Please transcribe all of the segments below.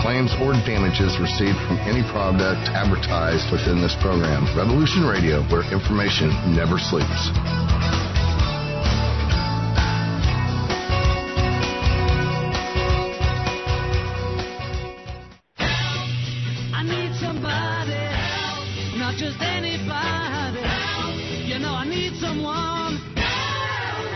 claims or damages received from any product advertised within this program. Revolution Radio, where information never sleeps. I need somebody help, not just anybody help. You know I need someone help.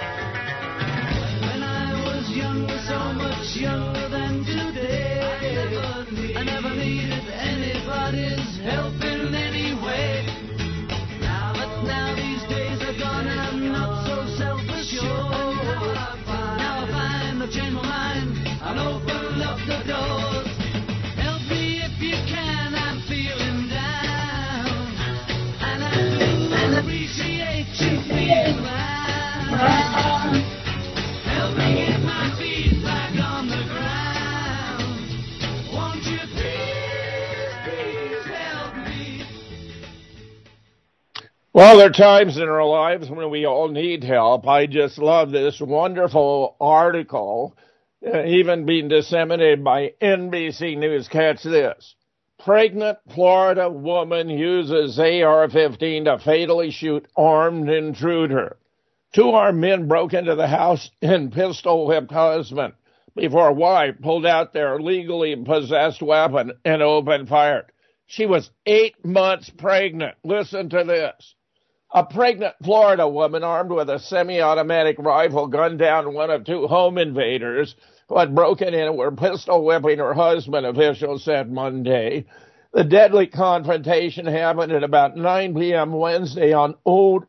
When I was younger, so much younger than today, I never needed anybody's help in any way. But now these days are gone and I'm not so self-assured. Now I find I've changed my mind, I'll open up the doors. Help me if you can, I'm feeling down, and I do appreciate you being around. Help me get my feet back on the ground. Won't you please help me? Well, there are times in our lives when we all need help. I just love this wonderful article, even being disseminated by NBC News. Catch this. Pregnant Florida woman uses AR-15 to fatally shoot armed intruder. 2 armed men broke into the house and pistol-whipped husband before wife pulled out their legally possessed weapon and opened fire. She was 8 months pregnant. Listen to this. A pregnant Florida woman armed with a semi-automatic rifle gunned down one of 2 home invaders who had broken in and were pistol whipping her husband, officials said Monday. The deadly confrontation happened at about 9 p.m. Wednesday on Old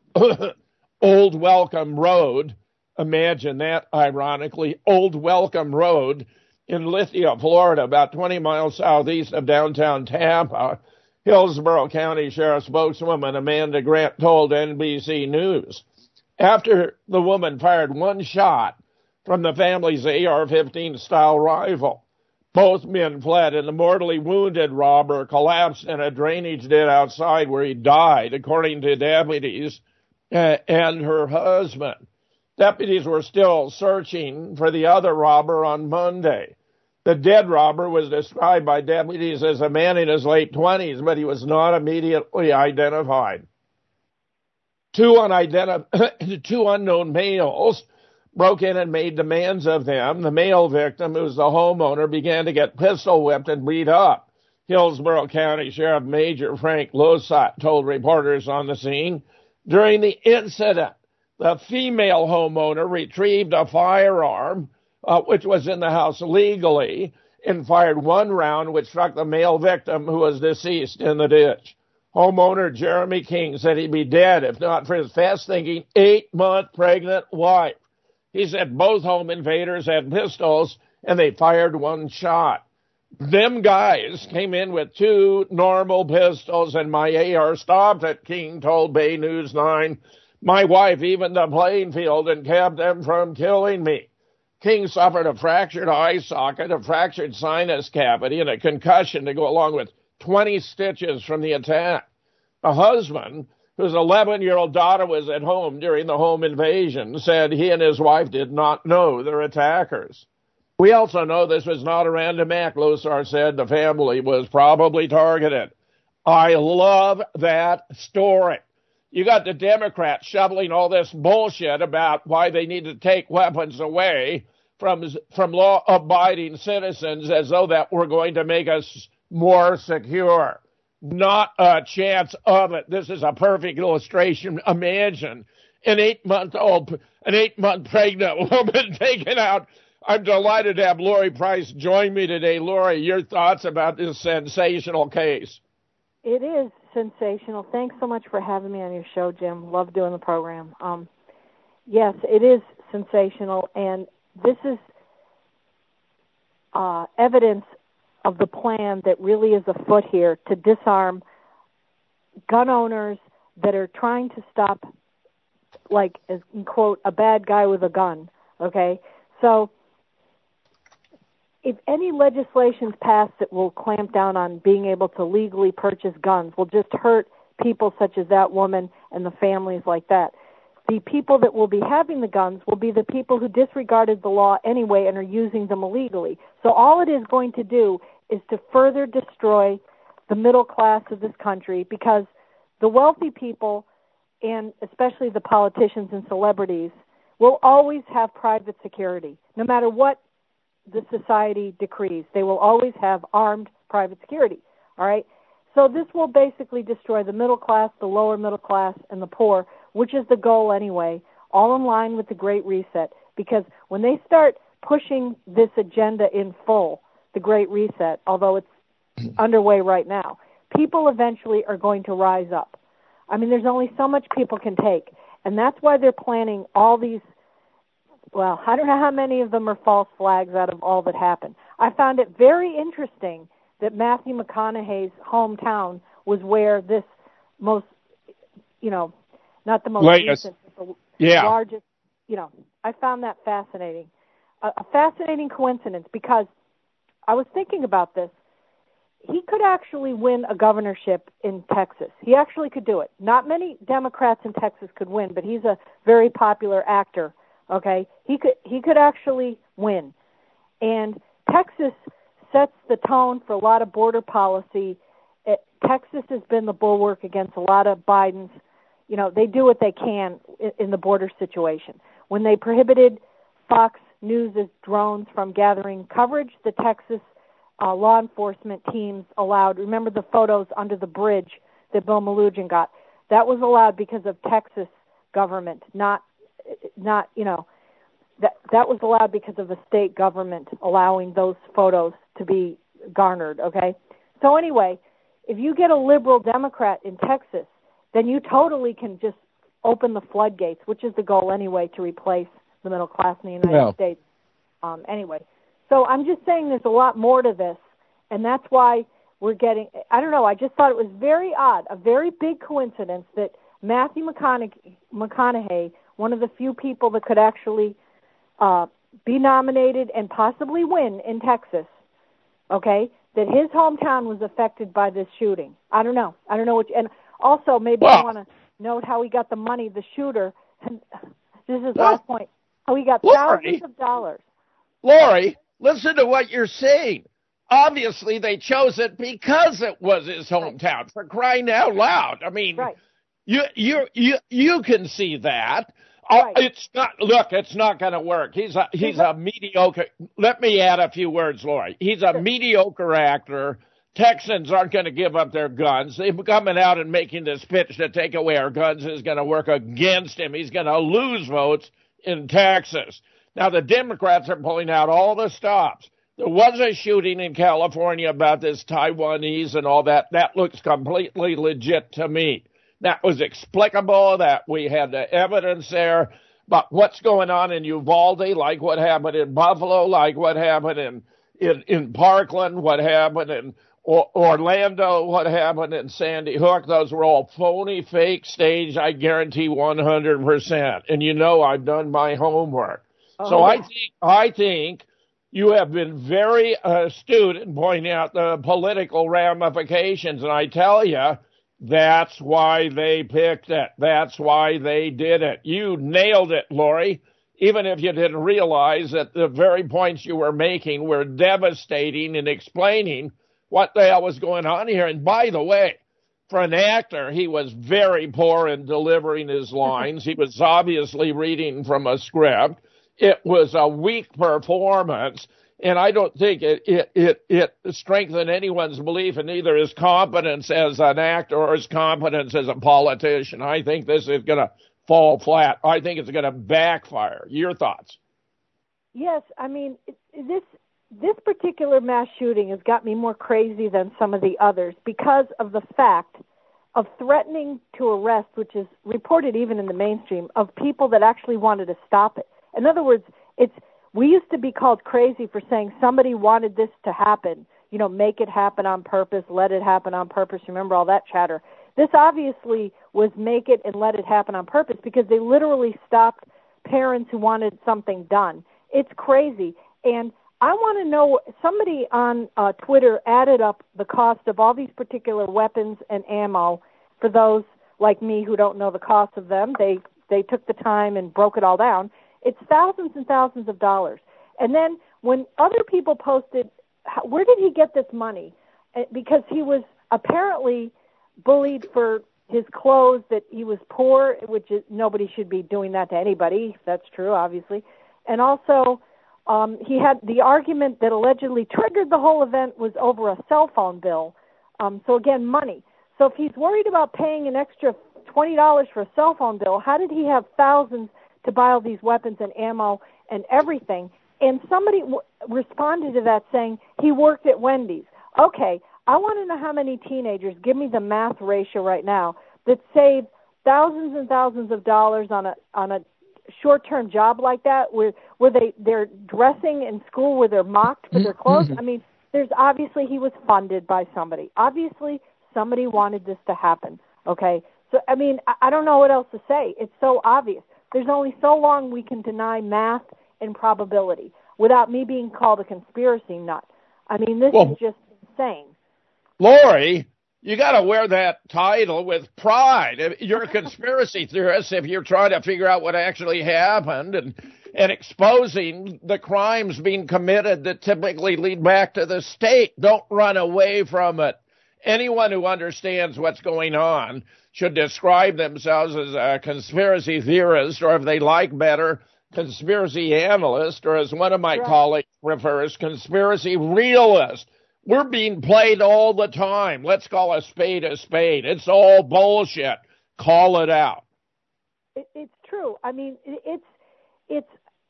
Welcome Road. Imagine that, ironically, Old Welcome Road in Lithia, Florida, about 20 miles southeast of downtown Tampa. Hillsborough County Sheriff spokeswoman Amanda Grant told NBC News. After the woman fired 1 shot from the family's AR-15 style rifle, both men fled, and the mortally wounded robber collapsed in a drainage ditch outside where he died, according to deputies and her husband. Deputies were still searching for the other robber on Monday. The dead robber was described by deputies as a man in his late 20s, but he was not immediately identified. 2 unknown males broke in and made demands of them. The male victim, who's the homeowner, began to get pistol whipped and beat up. Hillsborough County Sheriff Major Frank Losat told reporters on the scene. During the incident, the female homeowner retrieved a firearm, which was in the house legally, and fired 1 round, which struck the male victim, who was deceased in the ditch. Homeowner Jeremy King said he'd be dead if not for his fast-thinking 8-month pregnant wife. He said both home invaders had pistols, and they fired 1 shot. Them guys came in with 2 normal pistols, and my AR stopped it, King told Bay News 9. My wife evened the playing field and kept them from killing me. King suffered a fractured eye socket, a fractured sinus cavity, and a concussion to go along with 20 stitches from the attack. The husband, whose 11-year-old daughter was at home during the home invasion, said he and his wife did not know their attackers. We also know this was not a random act, Losar said. The family was probably targeted. I love that story. You got the Democrats shoveling all this bullshit about why they need to take weapons away from law-abiding citizens as though that were going to make us more secure. Not a chance of it. This is a perfect illustration. Imagine an 8-month pregnant woman taken out. I'm delighted to have Lori Price join me today. Lori, your thoughts about this sensational case? It is sensational. Thanks so much for having me on your show, Jim. Love doing the program. Yes, it is sensational, and this is evidence of the plan that really is afoot here to disarm gun owners that are trying to stop, like, as in quote, a bad guy with a gun, okay? So if any legislation's passed that will clamp down on being able to legally purchase guns will just hurt people such as that woman and the families like that. the people that will be having the guns will be the people who disregarded the law anyway and are using them illegally. So all it is going to do is to further destroy the middle class of this country, because the wealthy people, and especially the politicians and celebrities, will always have private security. No matter what the society decrees, they will always have armed private security. All right? So this will basically destroy the middle class, the lower middle class, and the poor, which is the goal anyway, all in line with the Great Reset. Because when they start pushing this agenda in full, the Great Reset, although it's underway right now, people eventually are going to rise up. I mean, there's only so much people can take. And that's why they're planning all these, well, I don't know how many of them are false flags out of all that happened. I found it very interesting that Matthew McConaughey's hometown was where this most, not the most recent, but the largest, I found that fascinating. A fascinating coincidence, because I was thinking about this. He could actually win a governorship in Texas. He actually could do it. Not many Democrats in Texas could win, but he's a very popular actor, okay? He could actually win. And Texas sets the tone for a lot of border policy. Texas has been the bulwark against a lot of Biden's. They do what they can in the border situation. When they prohibited Fox News' drones from gathering coverage, the Texas law enforcement teams allowed, remember the photos under the bridge that Bill Malugin got? That was allowed because of Texas government, that was allowed because of the state government allowing those photos to be garnered, okay? So anyway, if you get a liberal Democrat in Texas, then you totally can just open the floodgates, which is the goal anyway, to replace the middle class in the United States. Anyway, so I'm just saying there's a lot more to this, and that's why we're getting, I don't know, I just thought it was very odd, a very big coincidence that Matthew McConaughey, one of the few people that could actually be nominated and possibly win in Texas, okay, that his hometown was affected by this shooting. I don't know what, and also maybe I want to note how he got the money, the shooter, and this is the last point, how he got thousands of dollars. Lori, listen to what you're saying. Obviously, they chose it because it was his hometown. For crying out loud! I mean, you can see that. Right. It's not going to work. He's a mediocre. Let me add a few words, Lori. He's a mediocre actor. Texans aren't going to give up their guns. They're coming out and making this pitch to take away our guns is going to work against him. He's going to lose votes in Texas. Now, the Democrats are pulling out all the stops. There was a shooting in California about this Taiwanese and all that. That looks completely legit to me. That was explicable, that we had the evidence there. But what's going on in Uvalde, like what happened in Buffalo, like what happened in Parkland, what happened in Orlando, what happened in Sandy Hook, those were all phony, fake, staged, I guarantee 100%. And I've done my homework. So I think you have been very astute in pointing out the political ramifications, and I tell you, that's why they picked it. That's why they did it. You nailed it, Lori, even if you didn't realize that the very points you were making were devastating in explaining what the hell was going on here. And by the way, for an actor, he was very poor in delivering his lines. He was obviously reading from a script. It was a weak performance, and I don't think it strengthened anyone's belief in either his competence as an actor or his competence as a politician. I think this is going to fall flat. I think it's going to backfire. Your thoughts? Yes, I mean, this particular mass shooting has got me more crazy than some of the others because of the fact of threatening to arrest, which is reported even in the mainstream, of people that actually wanted to stop it. In other words, we used to be called crazy for saying somebody wanted this to happen, make it happen on purpose, let it happen on purpose. Remember all that chatter. This obviously was make it and let it happen on purpose because they literally stopped parents who wanted something done. It's crazy. And I want to know, somebody on Twitter added up the cost of all these particular weapons and ammo for those like me who don't know the cost of them. They they took the time and broke it all down. It's thousands and thousands of dollars. And then when other people posted, where did he get this money? Because he was apparently bullied for his clothes, that he was poor, which is, nobody should be doing that to anybody. That's true, obviously. And also, he had the argument that allegedly triggered the whole event was over a cell phone bill. So again, money. So if he's worried about paying an extra $20 for a cell phone bill, how did he have thousands to buy all these weapons and ammo and everything? And somebody responded to that saying he worked at Wendy's. Okay, I want to know how many teenagers, give me the math ratio right now, that save thousands and thousands of dollars on a short-term job like that, where they're dressing in school where they're mocked for their clothes. I mean, there's obviously he was funded by somebody. Obviously somebody wanted this to happen, okay? So, I mean, I don't know what else to say. It's so obvious. There's only so long we can deny math and probability without me being called a conspiracy nut. I mean, this is just insane. Lori, you got to wear that title with pride. You're a conspiracy theorist if you're trying to figure out what actually happened and exposing the crimes being committed that typically lead back to the state. Don't run away from it. Anyone who understands what's going on should describe themselves as a conspiracy theorist, or if they like better, conspiracy analyst, or as one of my colleagues prefers, conspiracy realist. We're being played all the time. Let's call a spade a spade. It's all bullshit. Call it out. It's true. I mean, it's.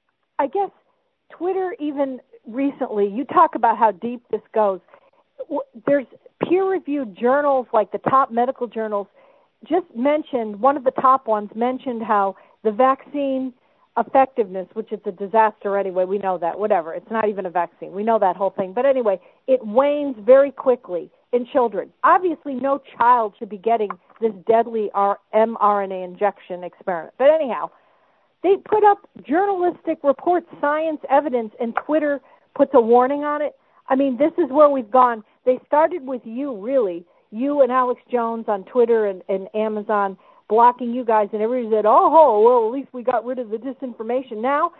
I guess Twitter, even recently, you talk about how deep this goes. There's peer-reviewed journals, like the top medical journals, just mentioned, one of the top ones mentioned how the vaccine effectiveness, which is a disaster anyway, we know that, whatever, it's not even a vaccine, we know that whole thing, but anyway, it wanes very quickly in children. Obviously, no child should be getting this deadly mRNA injection experiment, but anyhow, they put up journalistic reports, science evidence, and Twitter puts a warning on it. I mean, this is where we've gone. They started with you, really, you and Alex Jones on Twitter and Amazon, blocking you guys, and everybody said, oh, well, at least we got rid of the disinformation.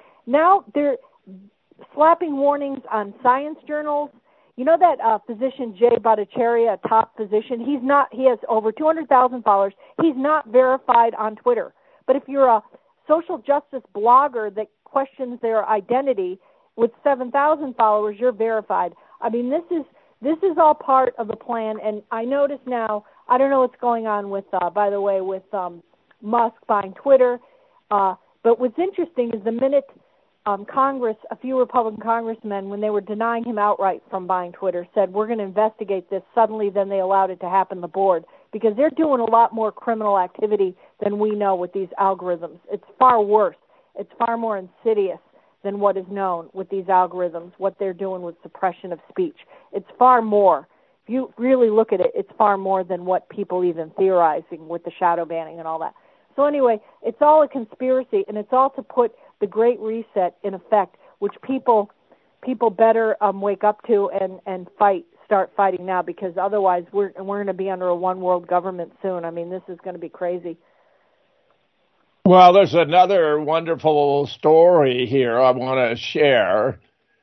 Now they're slapping warnings on science journals. You know that physician Jay Bhattacharya, a top physician, he has over 200,000 followers. He's not verified on Twitter. But if you're a social justice blogger that questions their identity with 7,000 followers, you're verified. I mean, this is all part of the plan, and I notice now, I don't know what's going on with, by the way, with Musk buying Twitter, but what's interesting is the minute Congress, a few Republican congressmen, when they were denying him outright from buying Twitter, said, we're going to investigate this, suddenly then they allowed it to happen, the board, because they're doing a lot more criminal activity than we know with these algorithms. It's far worse. It's far more insidious than what is known with these algorithms, what they're doing with suppression of speech. It's far more. If you really look at it, it's far more than what people even theorizing with the shadow banning and all that. So anyway, it's all a conspiracy, and it's all to put the Great Reset in effect, which people better wake up to and start fighting now, because otherwise we're going to be under a one-world government soon. I mean, this is going to be crazy. Well, there's another wonderful story here I want to share.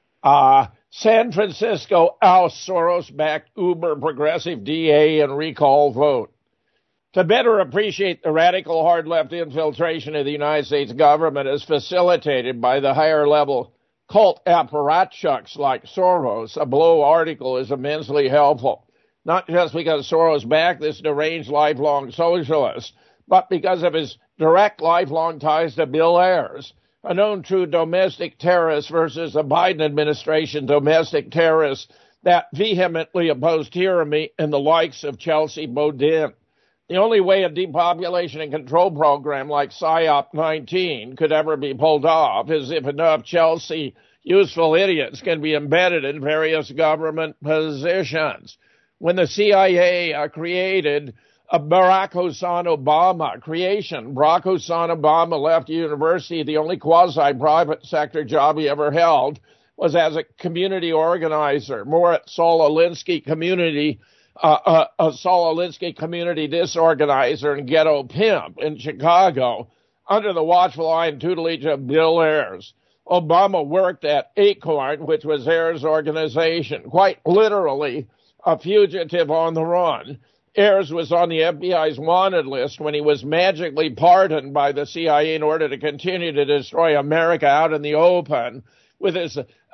San Francisco ousts Soros-backed Uber progressive DA and recall vote. To better appreciate the radical hard-left infiltration of the United States government as facilitated by the higher-level cult apparatchiks like Soros, a below article is immensely helpful, not just because Soros backed this deranged lifelong socialist, but because of his direct lifelong ties to Bill Ayers, a known true domestic terrorist versus the Biden administration domestic terrorists that vehemently opposed tyranny and the likes of Chelsea Bodin. The only way a depopulation and control program like PSYOP-19 could ever be pulled off is if enough Chelsea useful idiots can be embedded in various government positions. When the CIA created Barack Hussein Obama creation. Barack Hussein Obama left university. The only quasi-private sector job he ever held was as a community organizer, more at Saul Alinsky community disorganizer and ghetto pimp in Chicago. under the watchful eye and tutelage of Bill Ayers. Obama worked at Acorn, which was Ayers' organization, quite literally a fugitive on the run. Ayers was on the FBI's wanted list when he was magically pardoned by the CIA in order to continue to destroy America out in the open with his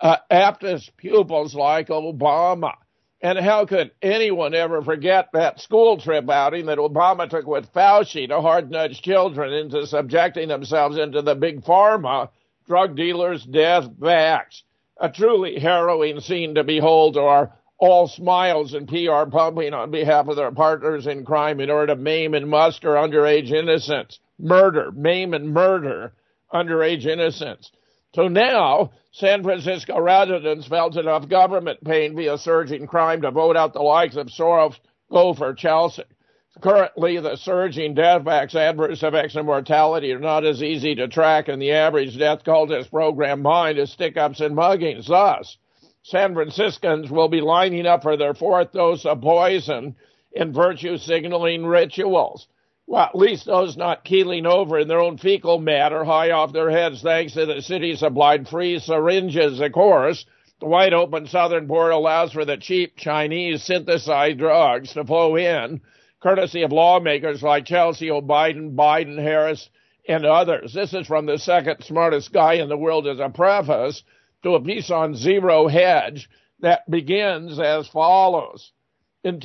aptest pupils like Obama. And how could anyone ever forget that school trip outing that Obama took with Fauci to hard-nudge children into subjecting themselves into the big pharma drug dealers' death backs? A truly harrowing scene to behold, or all smiles and PR pumping on behalf of their partners in crime in order to maim and muster underage innocents. Murder, maim and murder underage innocents. So now, San Francisco residents felt enough government pain via surging crime to vote out the likes of Soros, Gopher, Chelsea. Currently, the surging death facts, adverse effects, and mortality are not as easy to track in the average death cultist program mind as stick-ups and muggings. Thus, San Franciscans will be lining up for their fourth dose of poison in virtue-signaling rituals. Well, at least those not keeling over in their own fecal matter high off their heads thanks to the city-supplied free syringes, of course. The wide open southern border allows for the cheap Chinese synthesized drugs to flow in, courtesy of lawmakers like Chelsea O'Biden, Biden, Harris, and others. This is from the second smartest guy in the world as a preface to a piece on Zero Hedge that begins as follows. In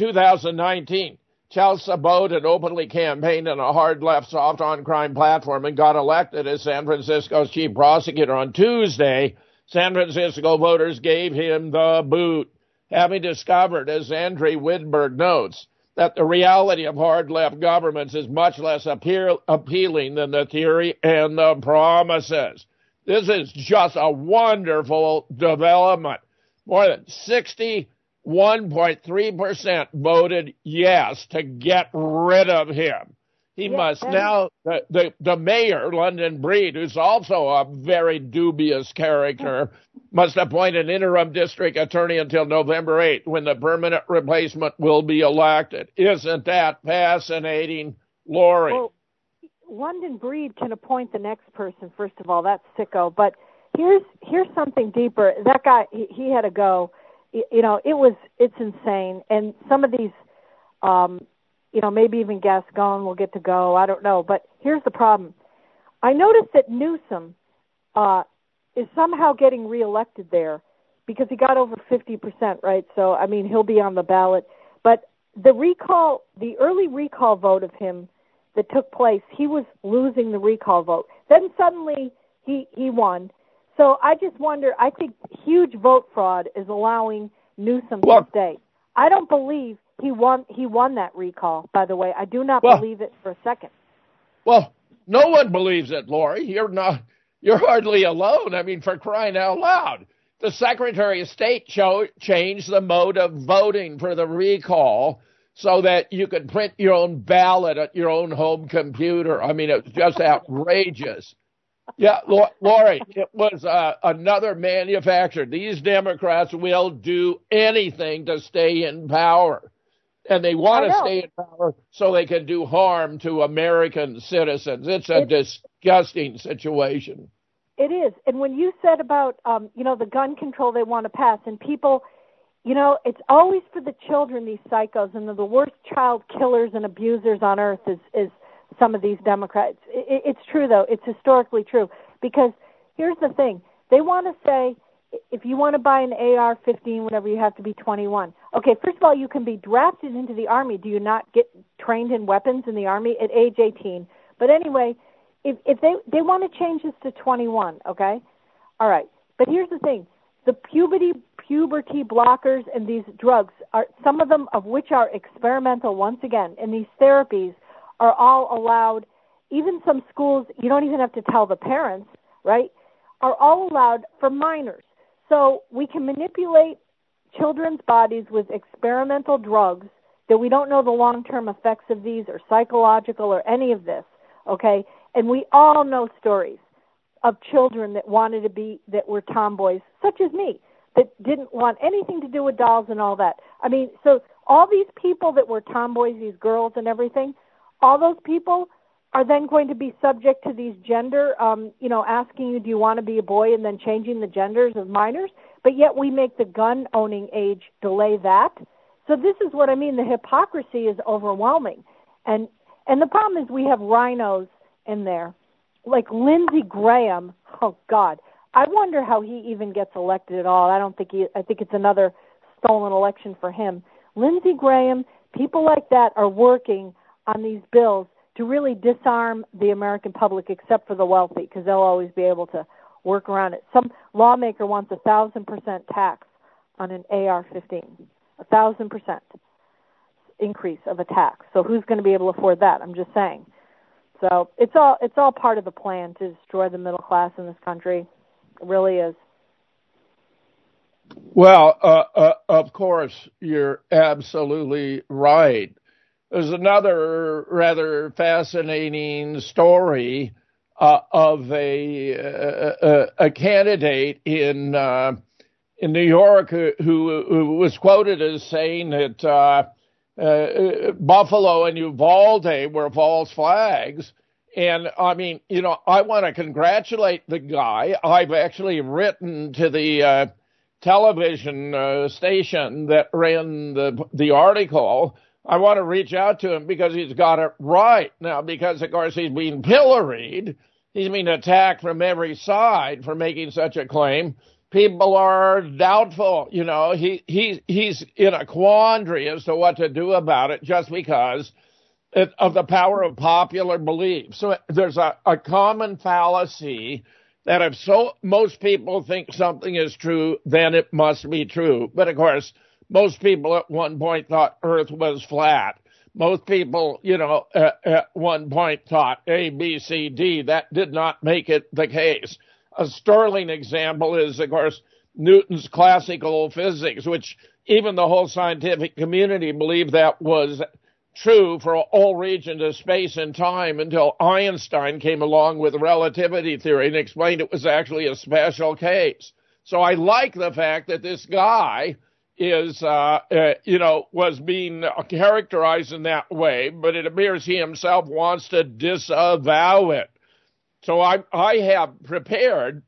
2019, Chelsea Bowden openly campaigned on a hard left, soft on crime platform and got elected as San Francisco's chief prosecutor. On Tuesday, San Francisco voters gave him the boot, having discovered, as Andre Widberg notes, that the reality of hard left governments is much less appealing than the theory and the promises. This is just a wonderful development. More than 61.3% voted yes to get rid of him. He must now, the mayor, London Breed, who's also a very dubious character, must appoint an interim district attorney until November 8th, when the permanent replacement will be elected. Isn't that fascinating, Lori? Well, London Breed can appoint the next person, first of all. That's sicko. But here's something deeper. That guy, he had to go. You know, it's insane. And some of these, maybe even Gascon will get to go. I don't know. But here's the problem. I noticed that Newsom is somehow getting reelected there because he got over 50%, right? So, I mean, he'll be on the ballot. But the early recall vote of him that took place, he was losing the recall vote. Then suddenly he won. So I just wonder, I think huge vote fraud is allowing Newsom to stay. I don't believe he won that recall, by the way. I do not believe it for a second. Well, no one believes it, Lori. You're hardly alone. I mean, for crying out loud. The Secretary of State changed the mode of voting for the recall so that you could print your own ballot at your own home computer. I mean, it was just outrageous. Yeah, Lori, it was another manufacturer. These Democrats will do anything to stay in power. And they want to stay in power so they can do harm to American citizens. It's a disgusting situation. It is. And when you said about, the gun control they want to pass, and people, it's always for the children, these psychos, and the worst child killers and abusers on earth is some of these Democrats. It's true, though. It's historically true. Because here's the thing. They want to say, if you want to buy an AR-15, whatever, you have to be 21. Okay, first of all, you can be drafted into the Army. Do you not get trained in weapons in the Army at age 18? But anyway, if they want to change this to 21, okay? All right. But here's the thing. The puberty blockers and these drugs, are some of them of which are experimental once again, and these therapies are all allowed. Even some schools, you don't even have to tell the parents, right, are all allowed for minors. So we can manipulate children's bodies with experimental drugs that we don't know the long-term effects of these or psychological or any of this, okay? And we all know stories of children that that were tomboys, such as me, that didn't want anything to do with dolls and all that. I mean, so all these people that were tomboys, these girls and everything, all those people are then going to be subject to these gender, asking you, do you want to be a boy, and then changing the genders of minors, but yet we make the gun owning age delay that. So this is what I mean. The hypocrisy is overwhelming. And the problem is we have rhinos in there. Like Lindsey Graham, oh, God. I wonder how he even gets elected at all. I think it's another stolen election for him. Lindsey Graham, people like that are working on these bills to really disarm the American public, except for the wealthy, because they'll always be able to work around it. Some lawmaker wants 1,000% tax on an AR-15, 1,000% increase of a tax. So who's going to be able to afford that? I'm just saying. So it's all part of the plan to destroy the middle class in this country. It really is. Well, of course, you're absolutely right. There's another rather fascinating story of a candidate in New York who was quoted as saying that Buffalo and Uvalde were false flags. And I mean, I want to congratulate the guy. I've actually written to the television station that ran the article. I want to reach out to him because he's got it right. Now, because, of course, he's being pilloried. He's being attacked from every side for making such a claim. People are doubtful. He's in a quandary as to what to do about it just because of the power of popular belief. So there's a common fallacy that if most people think something is true, then it must be true. But, of course, most people at one point thought Earth was flat. Most people, at one point thought A, B, C, D. That did not make it the case. A sterling example is, of course, Newton's classical physics, which even the whole scientific community believed that was true for all regions of space and time until Einstein came along with relativity theory and explained it was actually a special case. So I like the fact that this guy is, was being characterized in that way, but it appears he himself wants to disavow it. So I have prepared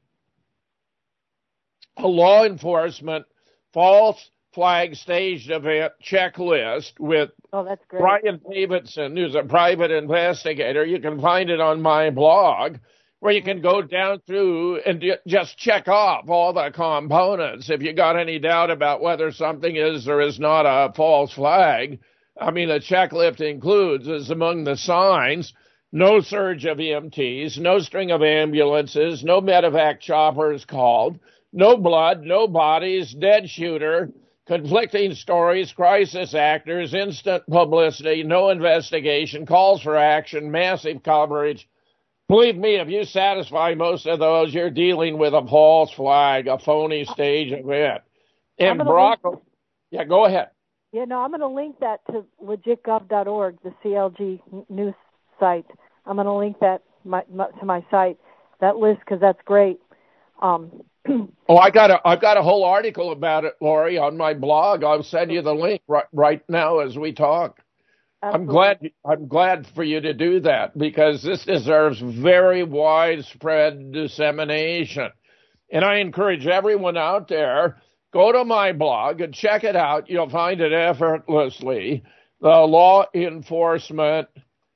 a law enforcement false flag staged event checklist with that's great. Brian Davidson, who's a private investigator. You can find it on my blog, where you can go down through and just check off all the components. If you got any doubt about whether something is or is not a false flag, I mean, the checklist includes, as among the signs, no surge of EMTs, no string of ambulances, no medevac choppers called, no blood, no bodies, dead shooter, conflicting stories, crisis actors, instant publicity, no investigation, calls for action, massive coverage. Believe me, if you satisfy most of those, you're dealing with a false flag, a phony stage event. And Barack, yeah, go ahead. Yeah, no, I'm going to link that to legitgov.org, the CLG news site. I'm going to link that to my site, that list, because that's great. I've got a whole article about it, Lori, on my blog. I'll send you the link right now as we talk. Absolutely. I'm glad for you to do that, because this deserves very widespread dissemination. And I encourage everyone out there, go to my blog and check it out. You'll find it effortlessly. The law enforcement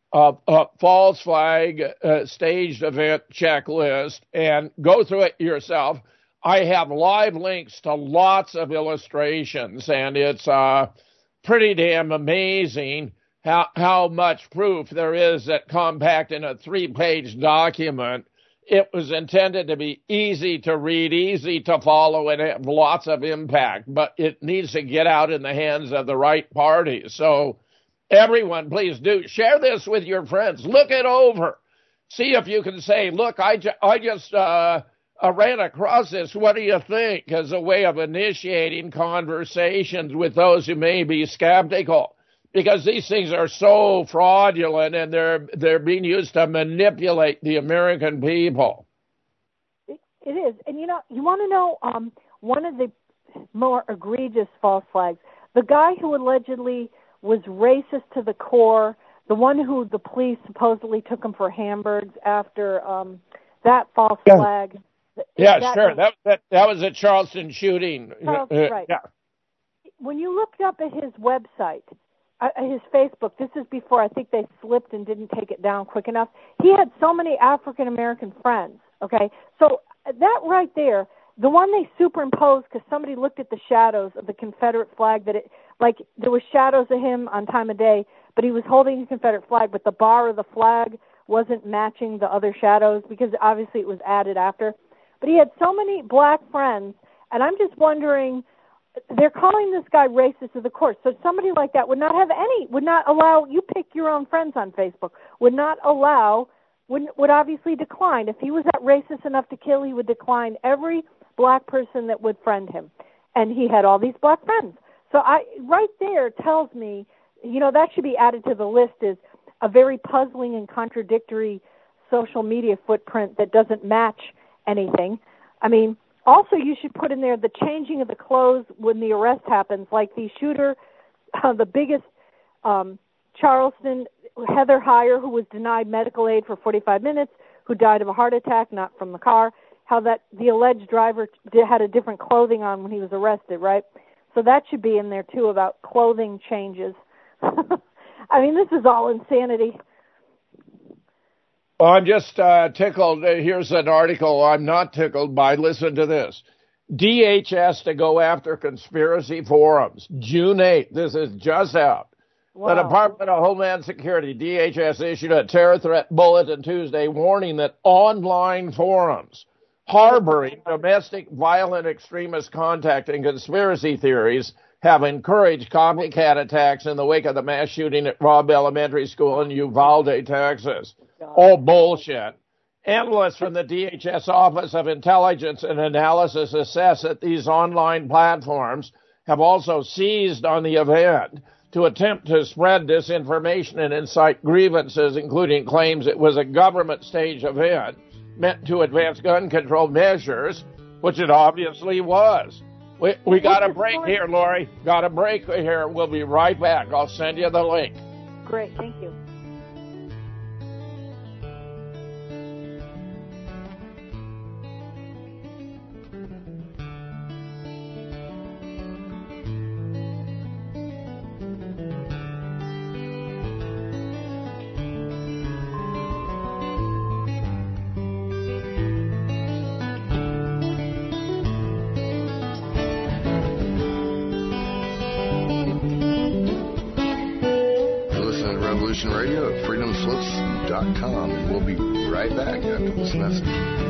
false flag staged event checklist, and go through it yourself. I have live links to lots of illustrations, and it's pretty damn amazing how much proof there is that compact in a 3-page document. It was intended to be easy to read, easy to follow, and have lots of impact, but it needs to get out in the hands of the right parties. So everyone, please do share this with your friends. Look it over. See if you can say, look, I just ran across this. What do you think? As a way of initiating conversations with those who may be skeptical. Because these things are so fraudulent, and they're being used to manipulate the American people. It is. And, you want to know one of the more egregious false flags, the guy who allegedly was racist to the core, the one who the police supposedly took him for hamburgers after that false Yeah. flag. Yeah, sure. That was a Charleston shooting. Right. Yeah. When you looked up at his website, his Facebook, this is before I think they slipped and didn't take it down quick enough. He had so many African American friends. Okay, so that right there, the one they superimposed because somebody looked at the shadows of the Confederate flag, that it like there was shadows of him on time of day, but he was holding the Confederate flag, but the bar of the flag wasn't matching the other shadows because obviously it was added after. But he had so many black friends, and I'm just wondering, they're calling this guy racist of the course. So somebody like that would not allow, you pick your own friends on Facebook, would obviously decline. If he was that racist enough to kill, he would decline every black person that would friend him. And he had all these black friends. So right there tells me, that should be added to the list as a very puzzling and contradictory social media footprint that doesn't match anything. I mean, also you should put in there the changing of the clothes when the arrest happens, like the shooter, the biggest Charleston, Heather Heyer, who was denied medical aid for 45 minutes, who died of a heart attack, not from the car, how that the alleged driver had a different clothing on when he was arrested, right? So that should be in there, too, about clothing changes. I mean, this is all insanity. Well, I'm just tickled. Here's an article I'm not tickled by. Listen to this. DHS to go after conspiracy forums. June 8th. This is just out. Wow. The Department of Homeland Security, DHS, issued a terror threat bulletin Tuesday warning that online forums harboring domestic violent extremist contact and conspiracy theories have encouraged copycat attacks in the wake of the mass shooting at Robb Elementary School in Uvalde, Texas. All bullshit. Analysts from the DHS Office of Intelligence and Analysis assess that these online platforms have also seized on the event to attempt to spread disinformation and incite grievances, including claims it was a government-staged event meant to advance gun control measures, which it obviously was. We got a break here, Lori. Got a break here. We'll be right back. I'll send you the link. Great. Thank you. Radio at freedomslips.com, and we'll be right back after this message.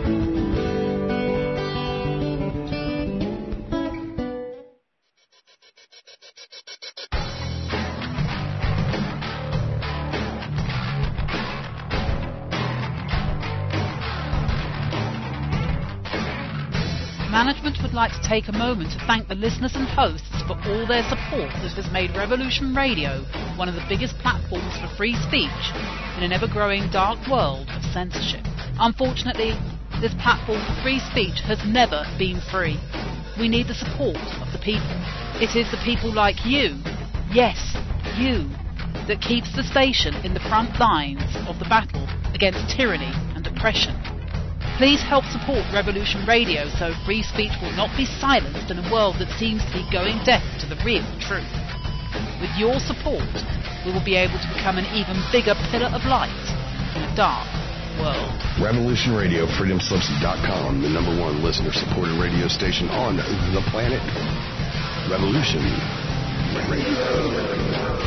Management would like to take a moment to thank the listeners and hosts for all their support that has made Revolution Radio one of the biggest platforms for free speech in an ever-growing dark world of censorship. Unfortunately, this platform for free speech has never been free. We need the support of the people. It is the people like you, yes, you, that keeps the station in the front lines of the battle against tyranny and oppression. Please help support Revolution Radio so free speech will not be silenced in a world that seems to be going deaf to the real truth. With your support, we will be able to become an even bigger pillar of light in a dark world. Revolution Radio, freedomslips.com, the #1 listener-supported radio station on the planet. Revolution Radio.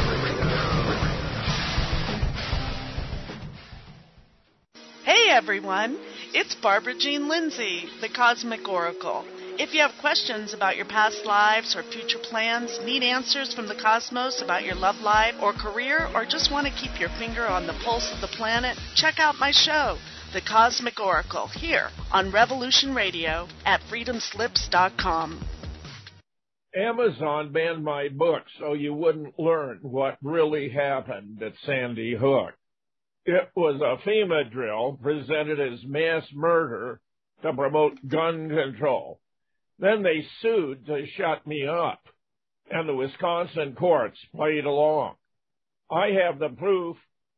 Hey everyone, it's Barbara Jean Lindsay, the Cosmic Oracle. If you have questions about your past lives or future plans, need answers from the cosmos about your love life or career, or just want to keep your finger on the pulse of the planet, check out my show, The Cosmic Oracle, here on Revolution Radio at freedomslips.com. Amazon banned my book so you wouldn't learn what really happened at Sandy Hook. It was a FEMA drill presented as mass murder to promote gun control. Then they sued to shut me up, and the Wisconsin courts played along. I have the proof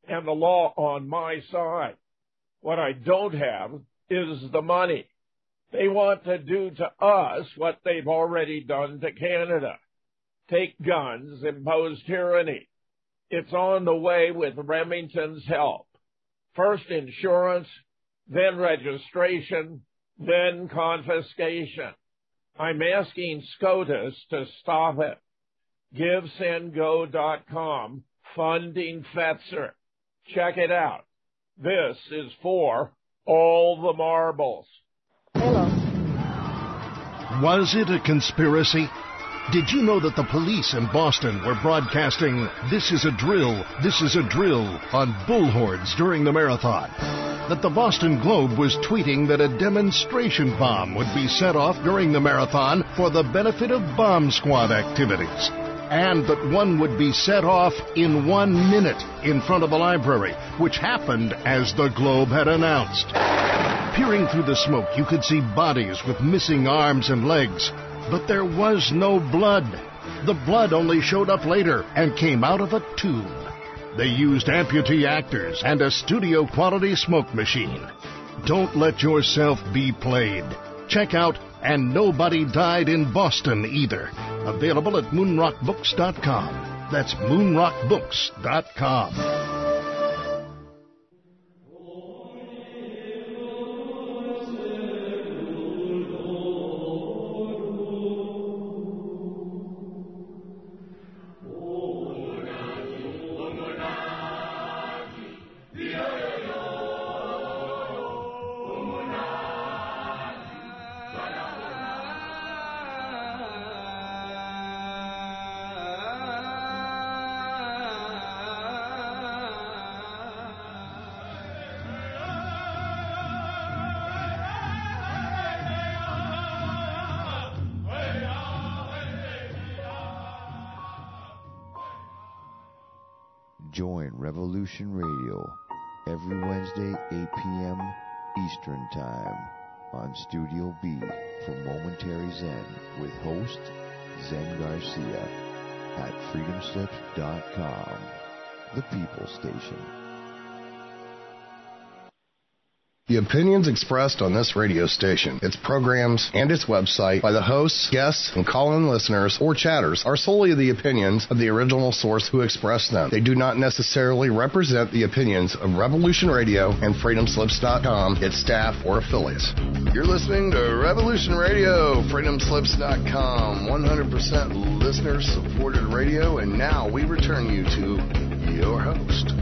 and the law on my side. What I don't have is the money. They want to do to us what they've already done to Canada. Take guns, impose tyranny. It's on the way with Remington's help. First insurance, then registration, then confiscation. I'm asking SCOTUS to stop it. GiveSendGo.com, funding Fetzer. Check it out. This is for all the marbles. Hello. Was it a conspiracy? Did you know that the police in Boston were broadcasting, "This is a drill, this is a drill," on bullhorns during the marathon? That the Boston Globe was tweeting that a demonstration bomb would be set off during the marathon for the benefit of bomb squad activities? And that one would be set off in 1 minute in front of a library, which happened as the Globe had announced. Peering through the smoke, you could see bodies with missing arms and legs. But there was no blood. The blood only showed up later and came out of a tube. They used amputee actors and a studio-quality smoke machine. Don't let yourself be played. Check out And Nobody Died in Boston Either. Available at moonrockbooks.com. That's moonrockbooks.com. Join Revolution Radio every Wednesday, 8 p.m. Eastern Time on Studio B for Momentary Zen with host Zen Garcia at freedomslips.com, the People Station. The opinions expressed on this radio station, its programs, and its website by the hosts, guests, and call-in listeners or chatters are solely the opinions of the original source who expressed them. They do not necessarily represent the opinions of Revolution Radio and freedomslips.com, its staff, or affiliates. You're listening to Revolution Radio, freedomslips.com, 100% listener-supported radio, and now we return you to your host.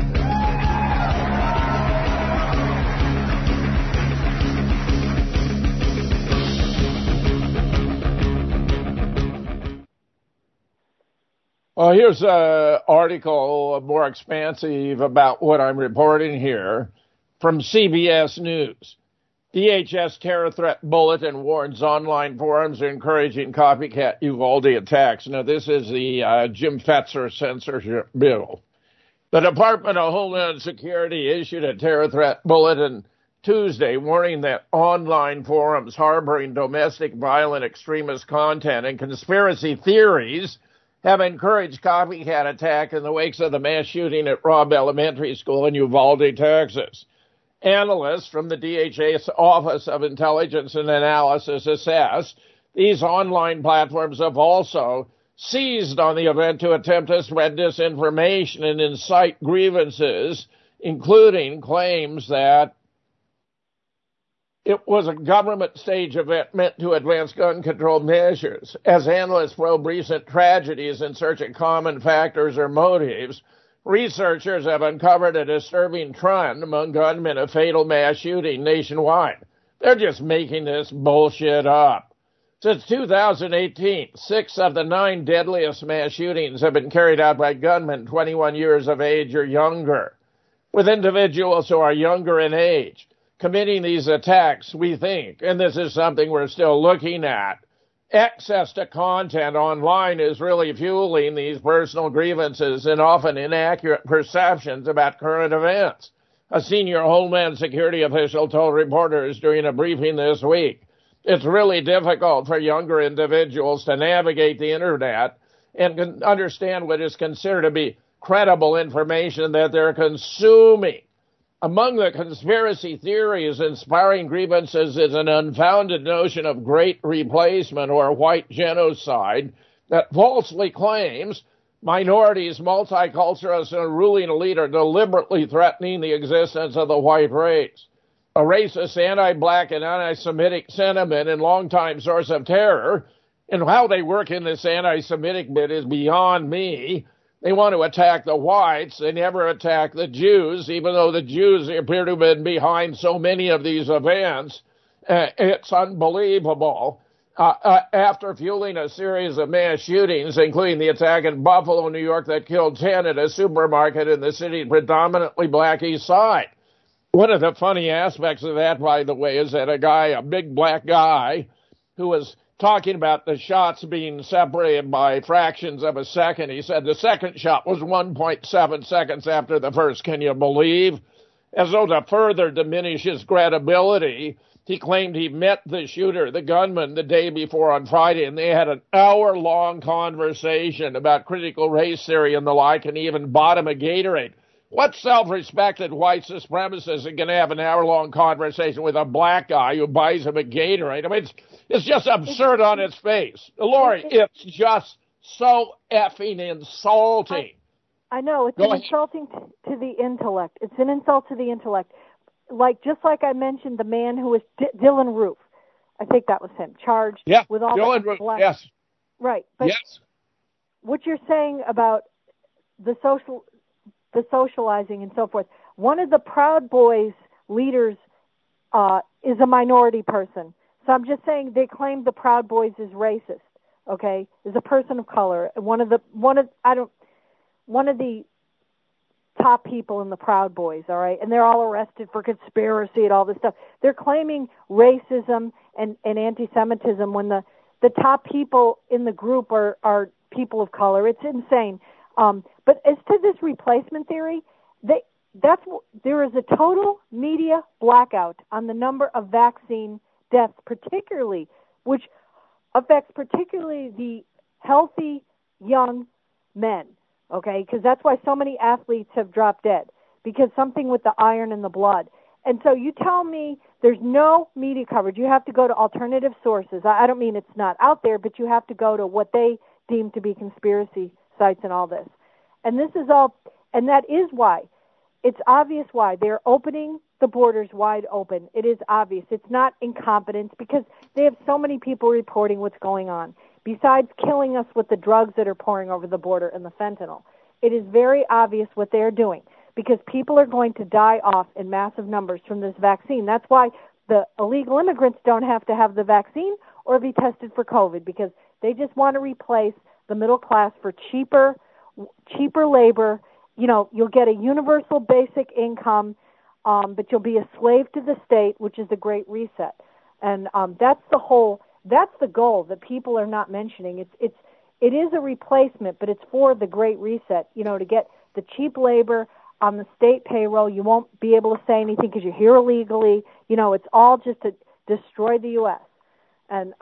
Well, here's an article more expansive about what I'm reporting here from CBS News. DHS terror threat bulletin warns online forums are encouraging copycat Uvalde attacks. Now, this is the Jim Fetzer censorship bill. The Department of Homeland Security issued a terror threat bulletin Tuesday warning that online forums harboring domestic violent extremist content and conspiracy theories have encouraged copycat attack in the wakes of the mass shooting at Robb Elementary School in Uvalde, Texas. Analysts from the DHS Office of Intelligence and Analysis assess these online platforms have also seized on the event to attempt to spread disinformation and incite grievances, including claims that it was a government stage event meant to advance gun control measures. As analysts probe recent tragedies in search of common factors or motives, researchers have uncovered a disturbing trend among gunmen of fatal mass shooting nationwide. They're just making this bullshit up. Since 2018, 6 of the 9 deadliest mass shootings have been carried out by gunmen 21 years of age or younger. With individuals who are younger in age committing these attacks, we think, and this is something we're still looking at, access to content online is really fueling these personal grievances and often inaccurate perceptions about current events. A senior Homeland Security official told reporters during a briefing this week, it's really difficult for younger individuals to navigate the internet and understand what is considered to be credible information that they're consuming. Among the conspiracy theories inspiring grievances is an unfounded notion of great replacement or white genocide that falsely claims minorities, multiculturalists, and a ruling elite are deliberately threatening the existence of the white race. A racist, anti-black, and anti-Semitic sentiment and longtime source of terror, and how they work in this anti-Semitic bit is beyond me. They want to attack the whites. They never attack the Jews, even though the Jews appear to have been behind so many of these events. It's unbelievable. After fueling a series of mass shootings, including the attack in Buffalo, New York, that killed 10 at a supermarket in the city's predominantly black East Side. One of the funny aspects of that, by the way, is that a big black guy, who was talking about the shots being separated by fractions of a second. He said the second shot was 1.7 seconds after the first. Can you believe? As though to further diminish his credibility, he claimed he met the shooter, the gunman, the day before on Friday, and they had an hour-long conversation about critical race theory and the like, and he even bought him a Gatorade. What self-respected white supremacist is going to have an hour-long conversation with a black guy who buys him a Gatorade? I mean, it's just absurd on its face. Lori, it's just so effing insulting. I know. It's insulting to the intellect. It's an insult to the intellect. Just like I mentioned, the man who was Dylan Roof. I think that was him, charged with all Dylan Roof, black. yes. Right. But yes. What you're saying about the socializing and so forth, one of the Proud Boys leaders is a minority person. So I'm just saying they claim the Proud Boys is racist, okay? Is a person of color. One of the top people in the Proud Boys, all right? And they're all arrested for conspiracy and all this stuff. They're claiming racism and anti-Semitism when the top people in the group are people of color. It's insane. But as to this replacement theory, there is a total media blackout on the number of vaccine deaths, which affects particularly the healthy young men, okay? Because that's why so many athletes have dropped dead, because something with the iron in the blood. And so you tell me there's no media coverage. You have to go to alternative sources. I don't mean it's not out there, but you have to go to what they deem to be conspiracy sites and all this. And this is all, and that is why. It's obvious why. They're opening the borders wide open. It is obvious. It's not incompetence, because they have so many people reporting what's going on. Besides killing us with the drugs that are pouring over the border and the fentanyl, it is very obvious what they're doing, because people are going to die off in massive numbers from this vaccine. That's why the illegal immigrants don't have to have the vaccine or be tested for COVID, because they just want to replace the middle class for cheaper labor. You know, you'll get a universal basic income, but you'll be a slave to the state, which is the Great Reset. And that's the goal that people are not mentioning. It is a replacement, but it's for the Great Reset, you know, to get the cheap labor on the state payroll. You won't be able to say anything because you're here illegally. You know, it's all just to destroy the U.S. And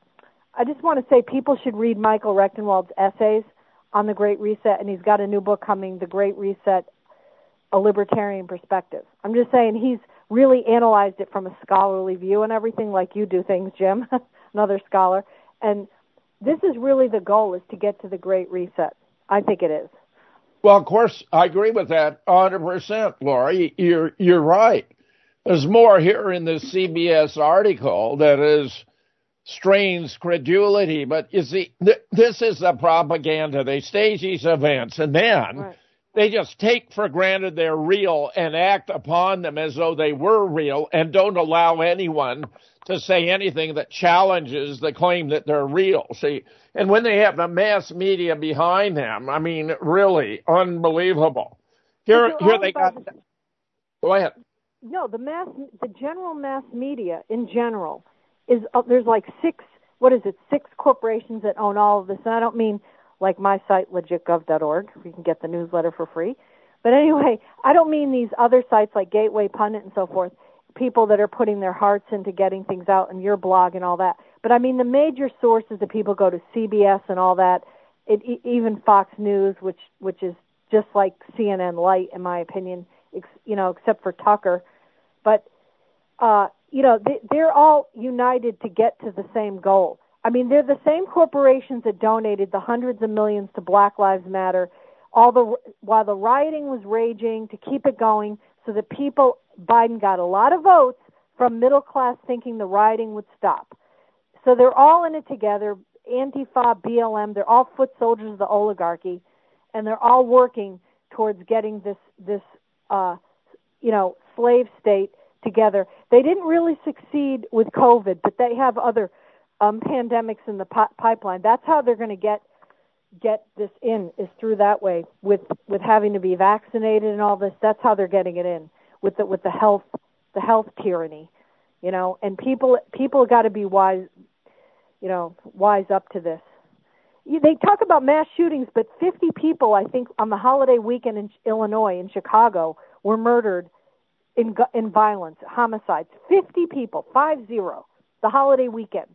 I just want to say people should read Michael Rechtenwald's essays on the Great Reset, and he's got a new book coming, The Great Reset, A Libertarian Perspective. I'm just saying he's really analyzed it from a scholarly view and everything, like you do things, Jim, another scholar. And this is really the goal, is to get to the Great Reset. I think it is. Well, of course, I agree with that 100%, Lori. You're right. There's more here in the CBS article that is strains credulity, but you see, this is the propaganda. They stage these events, and then they just take for granted they're real and act upon them as though they were real, and don't allow anyone to say anything that challenges the claim that they're real. See, and when they have the mass media behind them, I mean, really unbelievable. Here they got. Go ahead. No, the general mass media in general is there's like six corporations that own all of this. And I don't mean like my site, legitgov.org, where you can get the newsletter for free. But anyway, I don't mean these other sites like Gateway Pundit and so forth, people that are putting their hearts into getting things out, and your blog and all that. But I mean the major sources that people go to, CBS and all that, even Fox News, which is just like CNN Light, in my opinion, except for Tucker. But, they're all united to get to the same goal. I mean, they're the same corporations that donated the hundreds of millions to Black Lives Matter while the rioting was raging to keep it going so that Biden got a lot of votes from middle class thinking the rioting would stop. So they're all in it together, Antifa, BLM, they're all foot soldiers of the oligarchy, and they're all working towards getting this slave state together. They didn't really succeed with COVID, but they have other pandemics in the pipeline. That's how they're going to get this in, is through that way, with having to be vaccinated and all this. That's how they're getting it in, with the health tyranny, and people got to be wise up to this. They talk about mass shootings, but 50 people, I think, on the holiday weekend in Illinois, in Chicago, were murdered in violence, homicides. 50 people, 50, the holiday weekend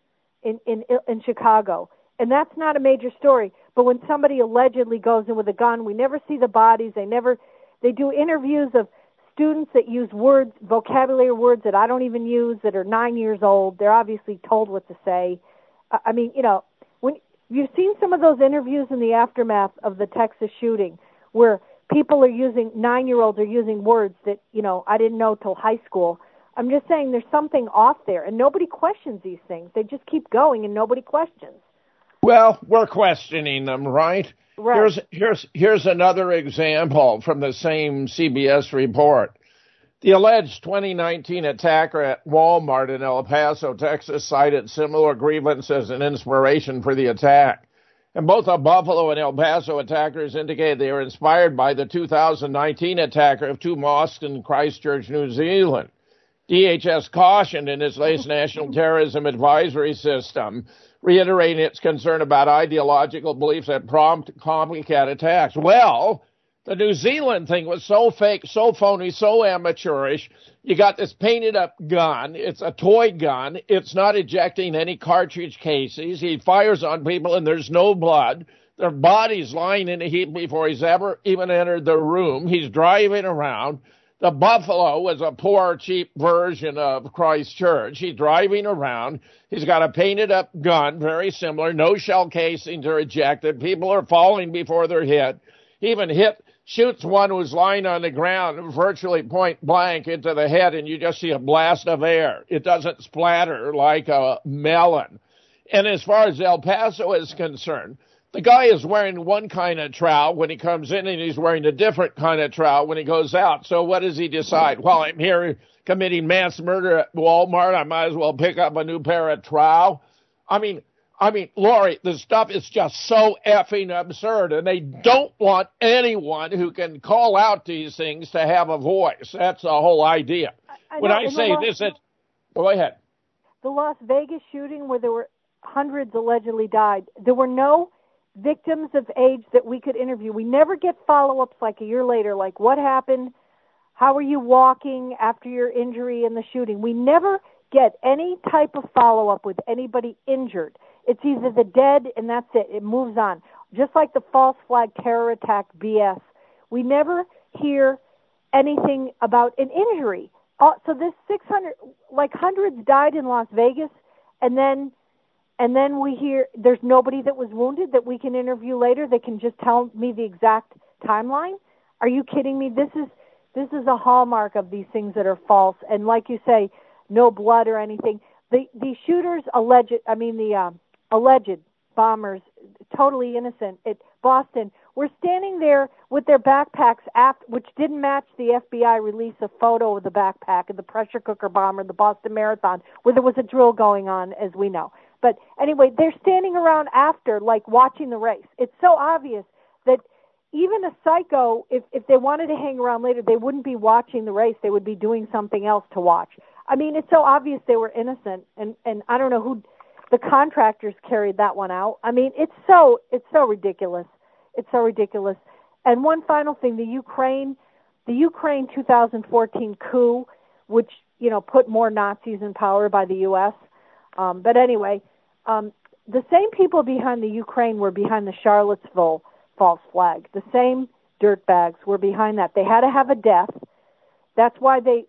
in Chicago. And that's not a major story. But when somebody allegedly goes in with a gun, we never see the bodies. They do interviews of students that use vocabulary words that I don't even use, that are 9 years old. They're obviously told what to say. I mean, when you've seen some of those interviews in the aftermath of the Texas shooting, where people are 9-year-olds are using words that, I didn't know till high school. I'm just saying there's something off there, and nobody questions these things. They just keep going, and nobody questions. Well, we're questioning them, right? Right. Here's another example from the same CBS report. The alleged 2019 attacker at Walmart in El Paso, Texas, cited similar grievances and inspiration for the attack. And both the Buffalo and El Paso attackers indicated they were inspired by the 2019 attacker of 2 mosques in Christchurch, New Zealand. DHS cautioned in its latest National Terrorism Advisory System, reiterating its concern about ideological beliefs that prompt copycat attacks. Well, the New Zealand thing was so fake, so phony, so amateurish. You got this painted up gun. It's a toy gun. It's not ejecting any cartridge cases. He fires on people and there's no blood. Their bodies lying in a heap before he's ever even entered the room. He's driving around. The Buffalo was a poor, cheap version of Christchurch. He's driving around. He's got a painted up gun, very similar. No shell casings are ejected. People are falling before they're hit. He even shoots one who's lying on the ground virtually point blank into the head, and you just see a blast of air. It doesn't splatter like a melon. And as far as El Paso is concerned, the guy is wearing one kind of trowel when he comes in, and he's wearing a different kind of trowel when he goes out. So what does he decide? Well, I'm here committing mass murder at Walmart. I might as well pick up a new pair of trowel. I mean, Lori, the stuff is just so effing absurd, and they don't want anyone who can call out these things to have a voice. That's the whole idea. Go ahead. The Las Vegas shooting, where there were hundreds allegedly died, there were no victims of age that we could interview. We never get follow-ups like a year later, like what happened, how are you walking after your injury in the shooting. We never get any type of follow-up with anybody injured. It's either the dead and that's it. It moves on. Just like the false flag terror attack BS. We never hear anything about an injury. So this 600, like hundreds died in Las Vegas, and then we hear there's nobody that was wounded that we can interview later that can just tell me the exact timeline. Are you kidding me? This is a hallmark of these things that are false. And like you say, no blood or anything. The shooters alleged bombers, totally innocent at Boston, were standing there with their backpacks, which didn't match the FBI release a photo of the backpack of the pressure cooker bomber, the Boston Marathon, where there was a drill going on, as we know. But anyway, they're standing around after, like watching the race. It's so obvious that even a psycho, if they wanted to hang around later, they wouldn't be watching the race. They would be doing something else to watch. I mean, it's so obvious they were innocent, and I don't know who the contractors carried that one out. I mean, it's so ridiculous. It's so ridiculous. And one final thing, the Ukraine 2014 coup, which, put more Nazis in power by the U.S. But anyway, the same people behind the Ukraine were behind the Charlottesville false flag. The same dirtbags were behind that. They had to have a death. That's why they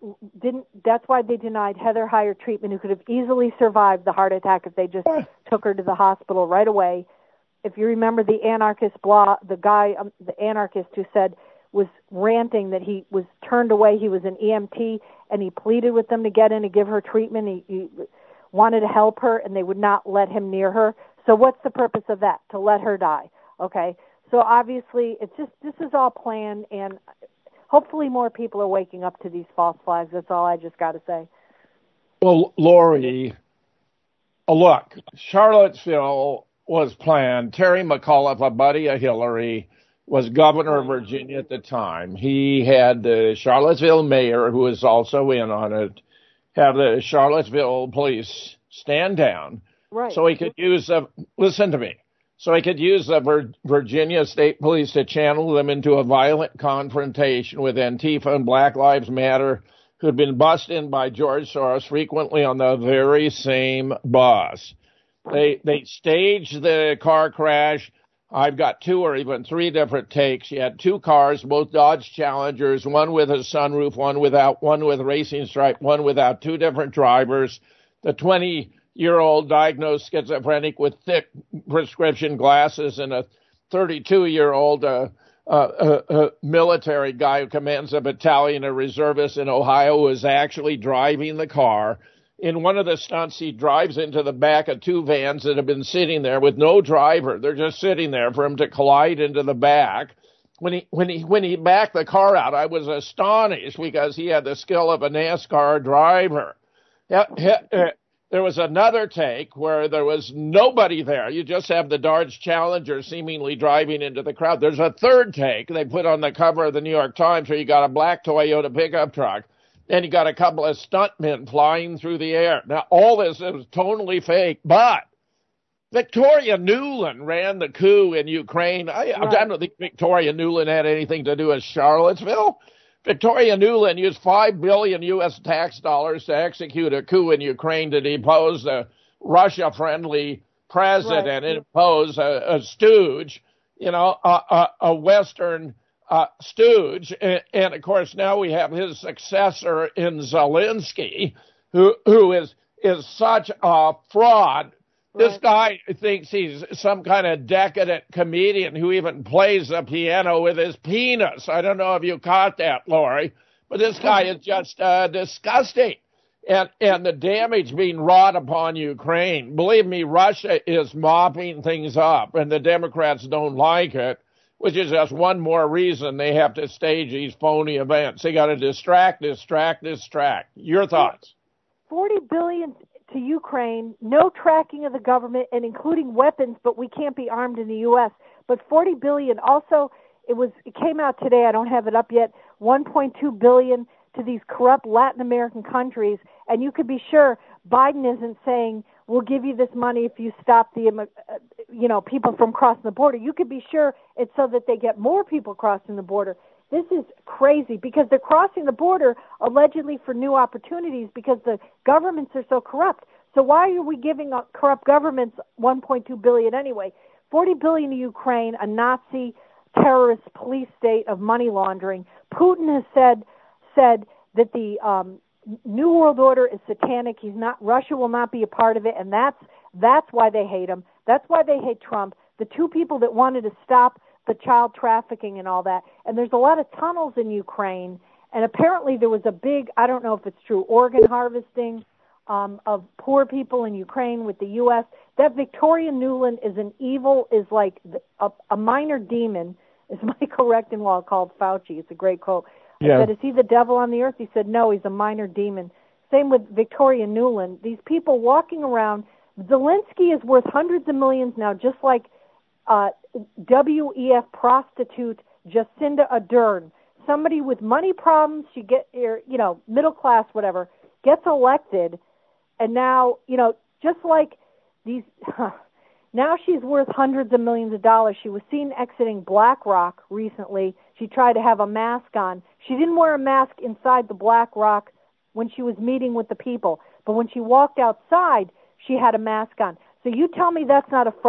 denied Heather Heyer treatment, who could have easily survived the heart attack if they just took her to the hospital right away. If you remember the anarchist the anarchist who was ranting that he was turned away. He was an EMT, and he pleaded with them to get in to give her treatment. He wanted to help her, and they would not let him near her. So what's the purpose of that? To let her die. Okay. So obviously, this is all planned, and hopefully more people are waking up to these false flags. That's all I just got to say. Well, Lori, look, Charlottesville was planned. Terry McAuliffe, a buddy of Hillary, was governor of Virginia at the time. He had the Charlottesville mayor, who was also in on it, have the Charlottesville police stand down. Right. So he could use listen to me. So he could use the Virginia State Police to channel them into a violent confrontation with Antifa and Black Lives Matter, who had been bussed in by George Soros frequently on the very same bus. They staged the car crash. I've got 2 or even 3 different takes. You had 2 cars, both Dodge Challengers, one with a sunroof, one without, one with racing stripe, one without, 2 different drivers. The 20-year-old diagnosed schizophrenic with thick prescription glasses, and a 32-year-old military guy who commands a battalion of reservists in Ohio, who is actually driving the car. In one of the stunts, he drives into the back of 2 vans that have been sitting there with no driver. They're just sitting there for him to collide into the back. When he backed the car out, I was astonished because he had the skill of a NASCAR driver. There was another take where there was nobody there. You just have the Dodge Challenger seemingly driving into the crowd. There's a third take they put on the cover of the New York Times where you got a black Toyota pickup truck. And you got a couple of stuntmen flying through the air. Now, all this is totally fake, but Victoria Nuland ran the coup in Ukraine. I don't think Victoria Nuland had anything to do with Charlottesville. Victoria Nuland used $5 billion U.S. tax dollars to execute a coup in Ukraine to depose the Russia-friendly president and impose a stooge, a Western stooge, and of course now we have his successor in Zelensky, who is such a fraud. Right. This guy thinks he's some kind of decadent comedian who even plays the piano with his penis. I don't know if you caught that, Lori, but this guy is just disgusting. And the damage being wrought upon Ukraine, believe me, Russia is mopping things up, and the Democrats don't like it, which is just one more reason they have to stage these phony events. They got to distract. Your thoughts? $ 40 billion to Ukraine, no tracking of the government, and including weapons, but we can't be armed in the U.S. But $40 billion. Also, it came out today. I don't have it up yet. $1.2 billion to these corrupt Latin American countries, and you could be sure Biden isn't saying, we'll give you this money if you stop the, people from crossing the border. You could be sure it's so that they get more people crossing the border. This is crazy because they're crossing the border allegedly for new opportunities because the governments are so corrupt. So why are we giving corrupt governments $1.2 billion anyway? $40 billion to Ukraine, a Nazi terrorist police state of money laundering. Putin has said that the New World Order is satanic. Russia will not be a part of it, and that's why they hate him. That's why they hate Trump. The 2 people that wanted to stop the child trafficking and all that. And there's a lot of tunnels in Ukraine, and apparently there was a big, I don't know if it's true, organ harvesting of poor people in Ukraine with the U.S. That Victoria Nuland is like a minor demon, is Michael Rectenwald called Fauci. It's a great quote. Yeah. I said, is he the devil on the earth? He said, no, he's a minor demon. Same with Victoria Nuland. These people walking around. Zelensky is worth hundreds of millions now, just like WEF prostitute Jacinda Ardern. Somebody with money problems, she middle class, whatever, gets elected, and now, just like these, now she's worth hundreds of millions of dollars. She was seen exiting BlackRock recently. She tried to have a mask on. She didn't wear a mask inside the BlackRock when she was meeting with the people, but when she walked outside, she had a mask on. So you tell me that's not a fraud?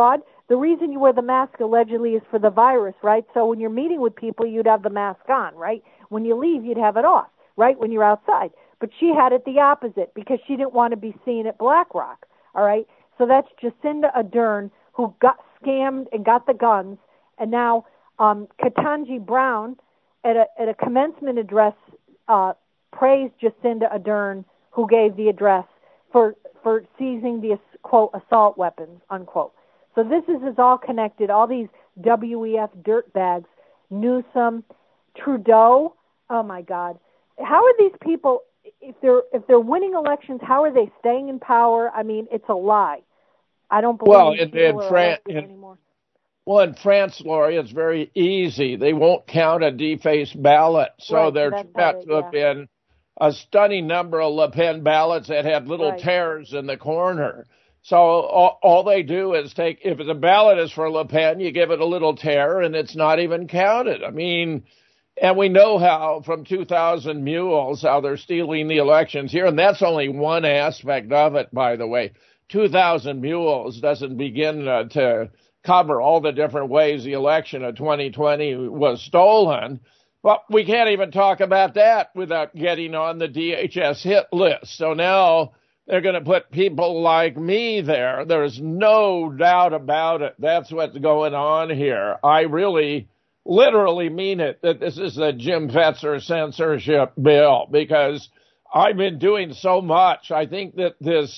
the reason you wear the mask allegedly is for the virus, right? So when you're meeting with people, you'd have the mask on, right? When you leave, you'd have it off, right, when you're outside. But she had it the opposite because she didn't want to be seen at BlackRock, all right? So that's Jacinda Ardern, who got scammed and got the guns, and now Ketanji Brown at a commencement address praised Jacinda Ardern, who gave the address, for seizing the, quote, assault weapons, unquote. So this is all connected, all these WEF dirtbags, Newsom, Trudeau, oh my God. How are these people, if they're winning elections, how are they staying in power? I mean, it's a lie. I don't believe anymore. Well, in France, Lori, it's very easy. They won't count a defaced ballot. So there's about to have been a stunning number of Le Pen ballots that had little tears in the corner. So all they do is take, if the ballot is for Le Pen, you give it a little tear and it's not even counted. I mean, and we know how from 2,000 Mules, how they're stealing the elections here. And that's only one aspect of it, by the way. 2,000 Mules doesn't begin to cover all the different ways the election of 2020 was stolen. But we can't even talk about that without getting on the DHS hit list. So now they're going to put people like me there. There's no doubt about it. That's what's going on here. I really, literally mean it, that this is a Jim Fetzer censorship bill, because I've been doing so much. I think that this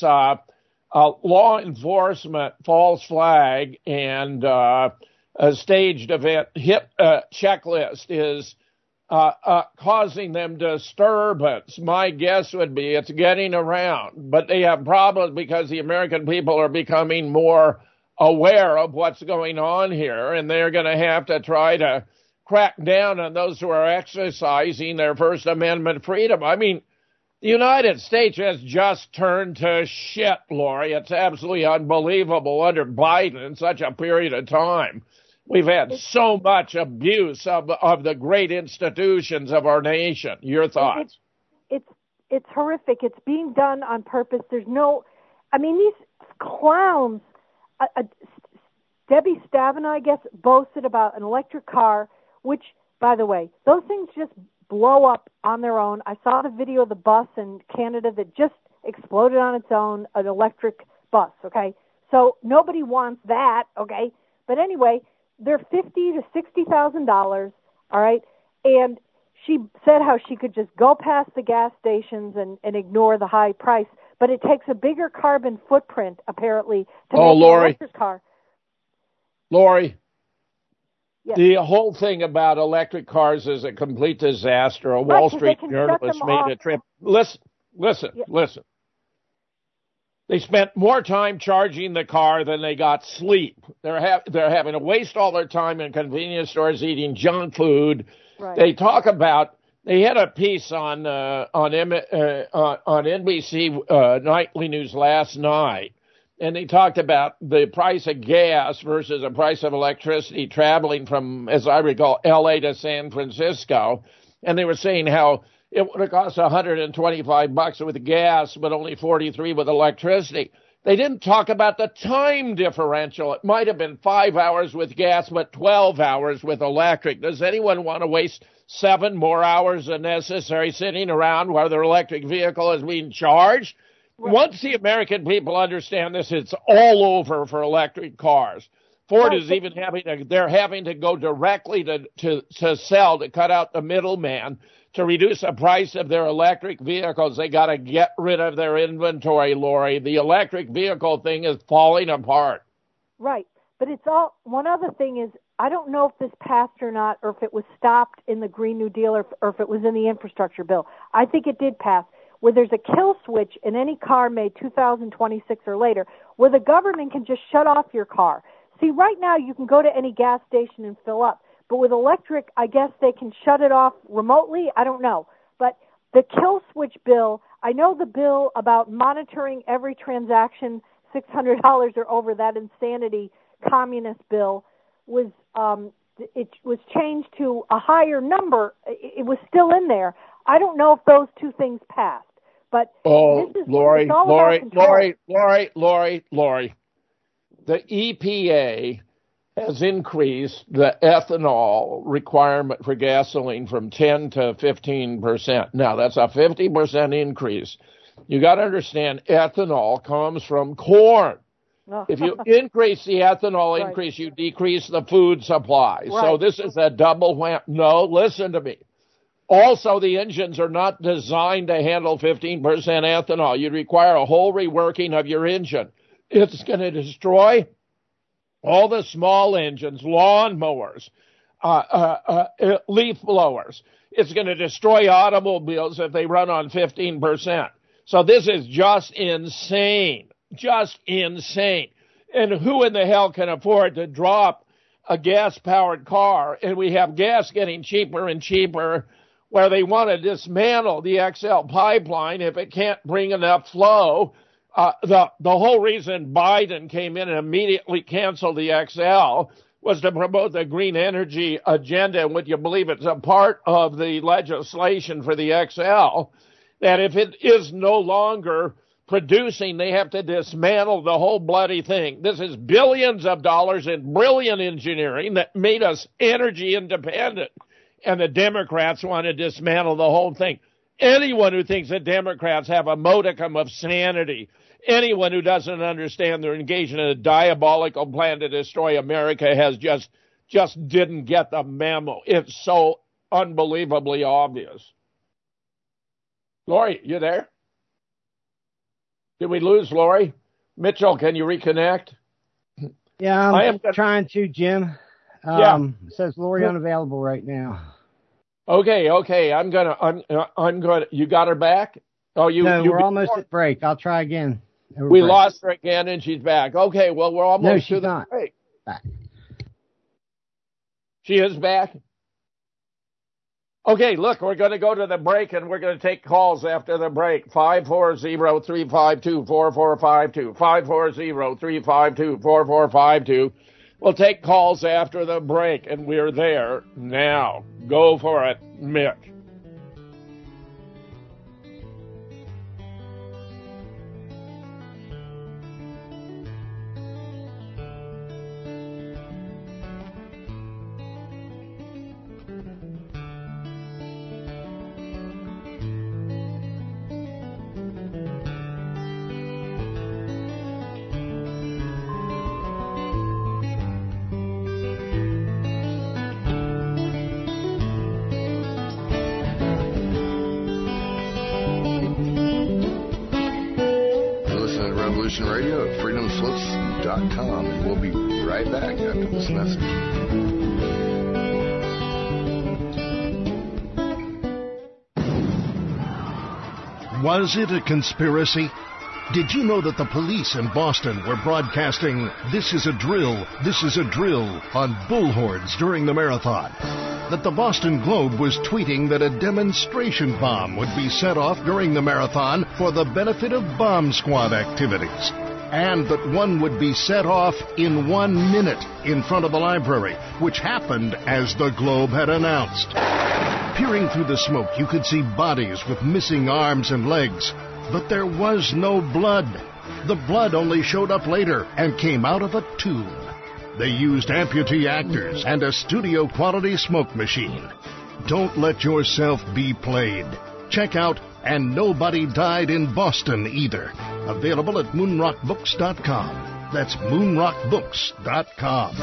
law enforcement false flag and a staged event hit checklist is causing them disturbance. My guess would be it's getting around, but they have problems because the American people are becoming more aware of what's going on here, and they're going to have to try to crack down on those who are exercising their First Amendment freedom. I mean, the United States has just turned to shit, Lori. It's absolutely unbelievable under Biden in such a period of time. We've had so much abuse of the great institutions of our nation. Your thoughts? It's horrific. It's being done on purpose. There's no, I mean, these clowns. Debbie Stabenow, I guess, boasted about an electric car, which, by the way, those things just blow up on their own. I saw the video of the bus in Canada that just exploded on its own, an electric bus, okay? So nobody wants that, okay? But anyway, they're $50,000 to $60,000, all right? And she said how she could just go past the gas stations and ignore the high price, but it takes a bigger carbon footprint, apparently, to make an electric car. Lori, yes. The whole thing about electric cars is a complete disaster. A Wall Street journalist made a trip. Listen. They spent more time charging the car than they got sleep. They're having to waste all their time in convenience stores eating junk food. Right. They talk about. They had a piece on NBC Nightly News last night, and they talked about the price of gas versus the price of electricity traveling from, as I recall, L.A. to San Francisco, and they were saying how it would have cost $125 with gas, but only $43 with electricity. They didn't talk about the time differential. It might have been 5 hours with gas, but 12 hours with electric. Does anyone want to waste 7 more hours than necessary sitting around while their electric vehicle is being charged? Right. Once the American people understand this, it's all over for electric cars. Ford is even having to go directly to sell, to cut out the middleman, to reduce the price of their electric vehicles. They got to get rid of their inventory, Lori. The electric vehicle thing is falling apart. Right. But it's all, one other thing is, I don't know if this passed or not, or if it was stopped in the Green New Deal, or if it was in the infrastructure bill. I think it did pass, where there's a kill switch in any car made 2026 or later, where the government can just shut off your car. See, right now you can go to any gas station and fill up. But with electric, I guess they can shut it off remotely. I don't know. But the kill switch bill, I know the bill about monitoring every transaction, $600 or over, that insanity communist bill, was it was changed to a higher number. It was still in there. I don't know if those two things passed. But this is Lori. the EPA has increased the ethanol requirement for gasoline from 10 to 15%. Now, that's a 50% increase. You got to understand, ethanol comes from corn. If you increase the ethanol increase, you decrease the food supply. Right. So this is a double whammy. No, listen to me. Also, the engines are not designed to handle 15% ethanol. You require a whole reworking of your engine. It's going to destroy all the small engines, lawn mowers, leaf blowers. It's going to destroy automobiles if they run on 15%. So this is just insane. Just insane. And who in the hell can afford to drop a gas-powered car? And we have gas getting cheaper and cheaper, where they want to dismantle the XL pipeline if it can't bring enough flow. The whole reason Biden came in and immediately canceled the XL was to promote the green energy agenda. And would you believe it's a part of the legislation for the XL that if it is no longer producing, they have to dismantle the whole bloody thing. This is billions of dollars in brilliant engineering that made us energy independent. And the Democrats want to dismantle the whole thing. Anyone who thinks that Democrats have a modicum of sanity, anyone who doesn't understand they're engaged in a diabolical plan to destroy America has just didn't get the memo. It's so unbelievably obvious. Lori, you there? Did we lose Lori? Mitchell, can you reconnect? Yeah, I'm trying to, Jim. It says Lori unavailable right now. Okay. I'm gonna. You got her back? Oh, we're almost at break. I'll try again. We lost her again, and she's back. Okay, well, we're almost to the break. Back. She is back? Okay, look, we're going to go to the break, and we're going to take calls after the break. 540-352-4452. 540-352-4452. We'll take calls after the break, and we're there now. Go for it, Mick. Radio at freedomslips.com, and we'll be right back after this message. Was it a conspiracy? Did you know that the police in Boston were broadcasting "This is a drill, this is a drill" on bullhorns during the marathon? That the Boston Globe was tweeting that a demonstration bomb would be set off during the marathon for the benefit of bomb squad activities, and that one would be set off in 1 minute in front of the library, which happened as the Globe had announced. Peering through the smoke, you could see bodies with missing arms and legs, but there was no blood. The blood only showed up later and came out of a tube. They used amputee actors and a studio-quality smoke machine. Don't let yourself be played. Check out And Nobody Died in Boston Either. Available at moonrockbooks.com. That's moonrockbooks.com.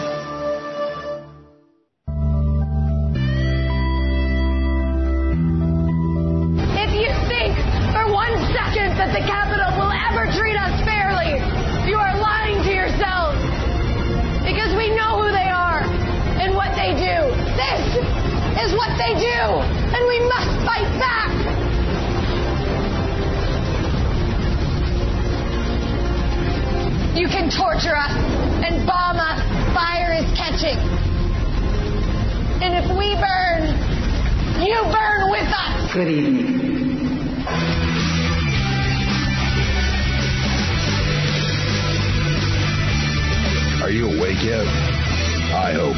If you think for 1 second that the Capitol will ever treat us fairly, you are lying to yourselves. Because we know who they are and what they do. This is what they do, and we must fight back. You can torture us and bomb us. Fire is catching. And if we burn, you burn with us. Good evening. Are you awake yet? I hope.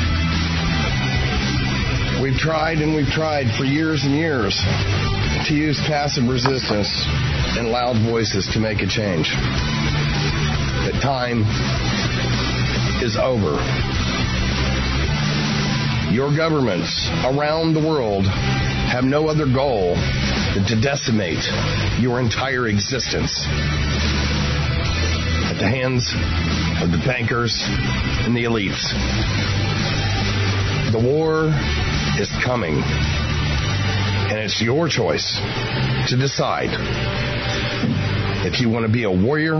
We've tried and we've tried for years and years to use passive resistance and loud voices to make a change. But time is over. Your governments around the world have no other goal than to decimate your entire existence at the hands of the bankers and the elites. The war is coming, and it's your choice to decide if you want to be a warrior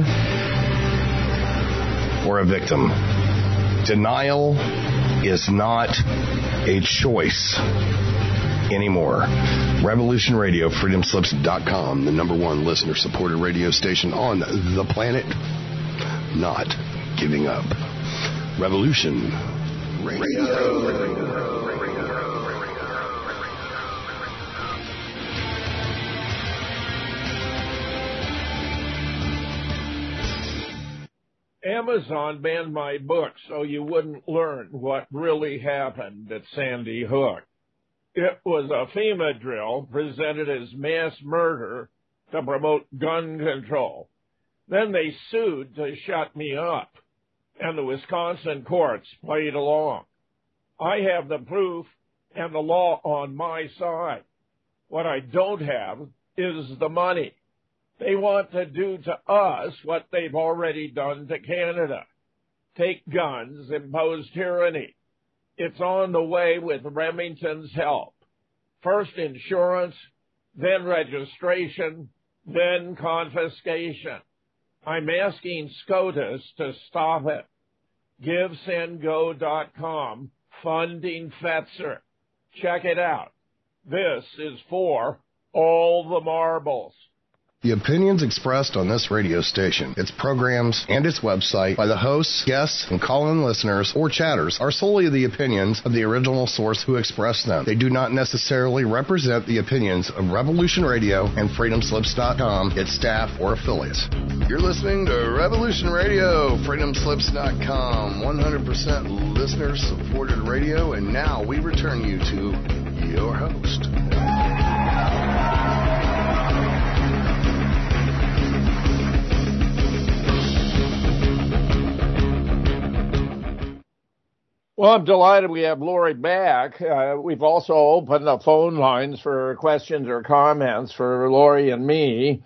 or a victim. Denial is not a choice anymore. Revolution Radio, freedomslips.com, the number one listener-supported radio station on the planet. Not giving up. Revolution Radio. Amazon banned my book so you wouldn't learn what really happened at Sandy Hook. It was a FEMA drill presented as mass murder to promote gun control. Then they sued to shut me up, and the Wisconsin courts played along. I have the proof and the law on my side. What I don't have is the money. They want to do to us what they've already done to Canada. Take guns, impose tyranny. It's on the way with Remington's help. First insurance, then registration, then confiscation. I'm asking SCOTUS to stop it. GiveSendGo.com, funding Fetzer. Check it out. This is for all the marbles. The opinions expressed on this radio station, its programs, and its website by the hosts, guests, and call-in listeners or chatters are solely the opinions of the original source who expressed them. They do not necessarily represent the opinions of Revolution Radio and freedomslips.com, its staff, or affiliates. You're listening to Revolution Radio, freedomslips.com, 100% listener-supported radio, and now we return you to your host. Well, I'm delighted we have Lori back. We've also opened the phone lines for questions or comments for Lori and me.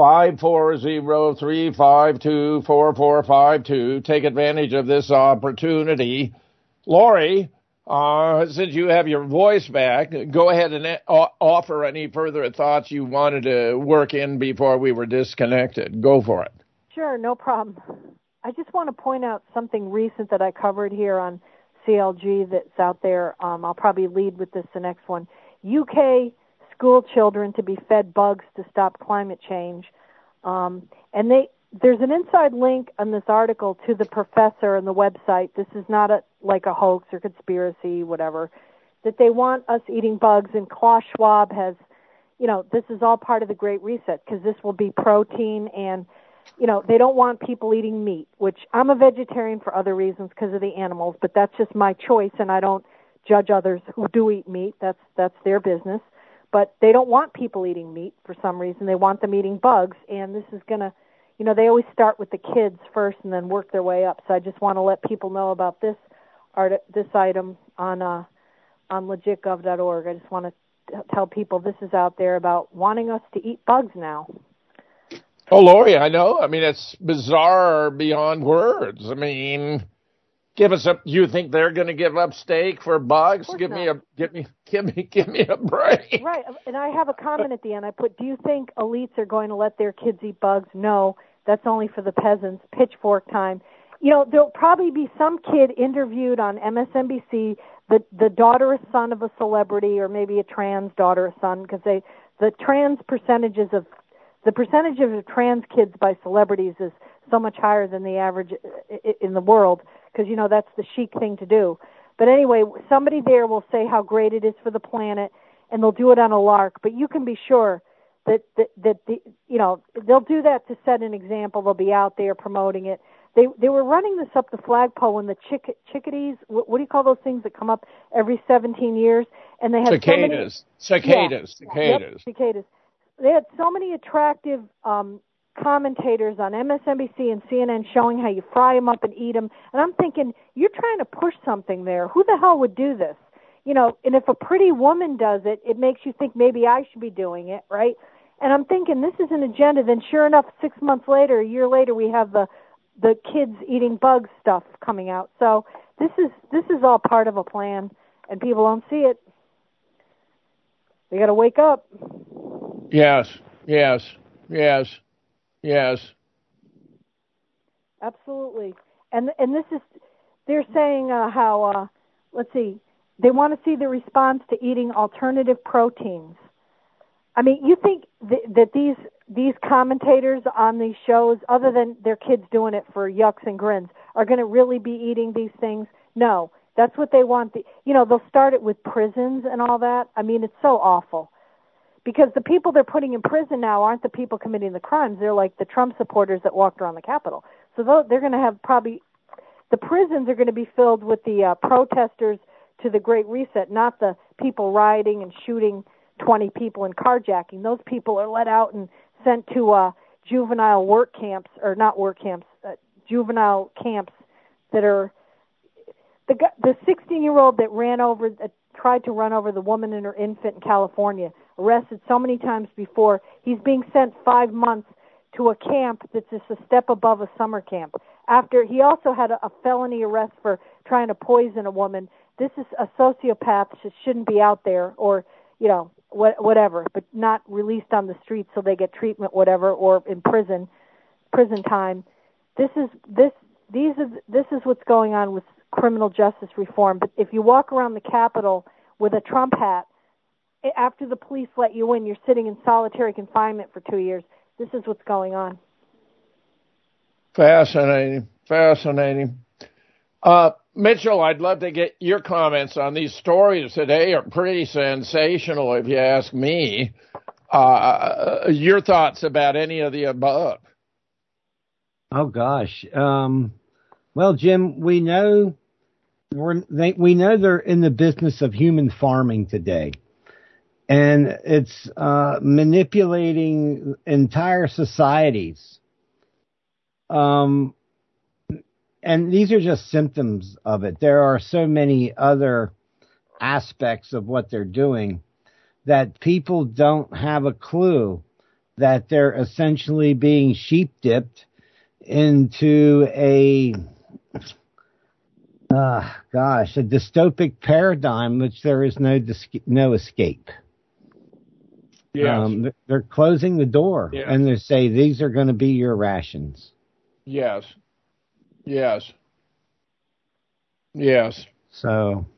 540-352-4452. Take advantage of this opportunity. Lori, since you have your voice back, go ahead and offer any further thoughts you wanted to work in before we were disconnected. Go for it. Sure, no problem. I just want to point out something recent that I covered here on CLG that's out there. I'll probably lead with this the next one. UK school children to be fed bugs to stop climate change. And there's an inside link on this article to the professor and the website. This is not like a hoax or conspiracy, whatever, that they want us eating bugs. And Klaus Schwab has, this is all part of the Great Reset because this will be protein and they don't want people eating meat, which I'm a vegetarian for other reasons because of the animals, but that's just my choice, and I don't judge others who do eat meat. That's their business. But they don't want people eating meat for some reason. They want them eating bugs, and this is going to, they always start with the kids first and then work their way up. So I just want to let people know about this item on legitgov.org. I just want to tell people this is out there about wanting us to eat bugs now. Oh, Lori, I know. I mean, it's bizarre beyond words. I mean, you think they're going to give up steak for bugs? Give me a break. Right. And I have a comment at the end. I put, do you think elites are going to let their kids eat bugs? No, that's only for the peasants. Pitchfork time. There'll probably be some kid interviewed on MSNBC, the daughter or son of a celebrity, or maybe a trans daughter or son, because the percentage of trans kids by celebrities is so much higher than the average in the world because, that's the chic thing to do. But anyway, somebody there will say how great it is for the planet, and they'll do it on a lark. But you can be sure that they'll do that to set an example. They'll be out there promoting it. They were running this up the flagpole when the chickadees, what do you call those things that come up every 17 years? And they had cicadas. Cicadas. They had so many attractive commentators on MSNBC and CNN showing how you fry them up and eat them. And I'm thinking, you're trying to push something there. Who the hell would do this? You know, and if a pretty woman does it, it makes you think maybe I should be doing it, right? And I'm thinking this is an agenda. Then sure enough, 6 months later, a year later, we have the kids eating bug stuff coming out. So this is all part of a plan, and people don't see it. They got to wake up. Yes. Absolutely. And this is, they're saying how, let's see, they want to see the response to eating alternative proteins. I mean, you think that these commentators on these shows, other than their kids doing it for yucks and grins, are going to really be eating these things? No. That's what they want. They'll start it with prisons and all that. I mean, it's so awful. Because the people they're putting in prison now aren't the people committing the crimes. They're like the Trump supporters that walked around the Capitol. So they're going to have the prisons are going to be filled with the protesters to the Great Reset, not the people rioting and shooting 20 people and carjacking. Those people are let out and sent to juvenile work camps, or not work camps, juvenile camps that are the 16-year-old that tried to run over the woman and her infant in California, arrested so many times before. He's being sent 5 months to a camp that's just a step above a summer camp. After he also had a felony arrest for trying to poison a woman. This is a sociopath that shouldn't be out there, or whatever, but not released on the streets so they get treatment, whatever, or in prison time. This is what's going on with criminal justice reform. But if you walk around the Capitol with a Trump hat, after the police let you in, you're sitting in solitary confinement for 2 years. This is what's going on. Fascinating. Mitchell, I'd love to get your comments on these stories today. Are pretty sensational, if you ask me. Your thoughts about any of the above? Oh gosh. Well, Jim, we know they're in the business of human farming today, and it's manipulating entire societies. And these are just symptoms of it. There are so many other aspects of what they're doing that people don't have a clue that they're essentially being sheep dipped into a dystopic paradigm, which there is no escape. Yes. They're closing the door, and they say these are going to be your rations. Yes. So,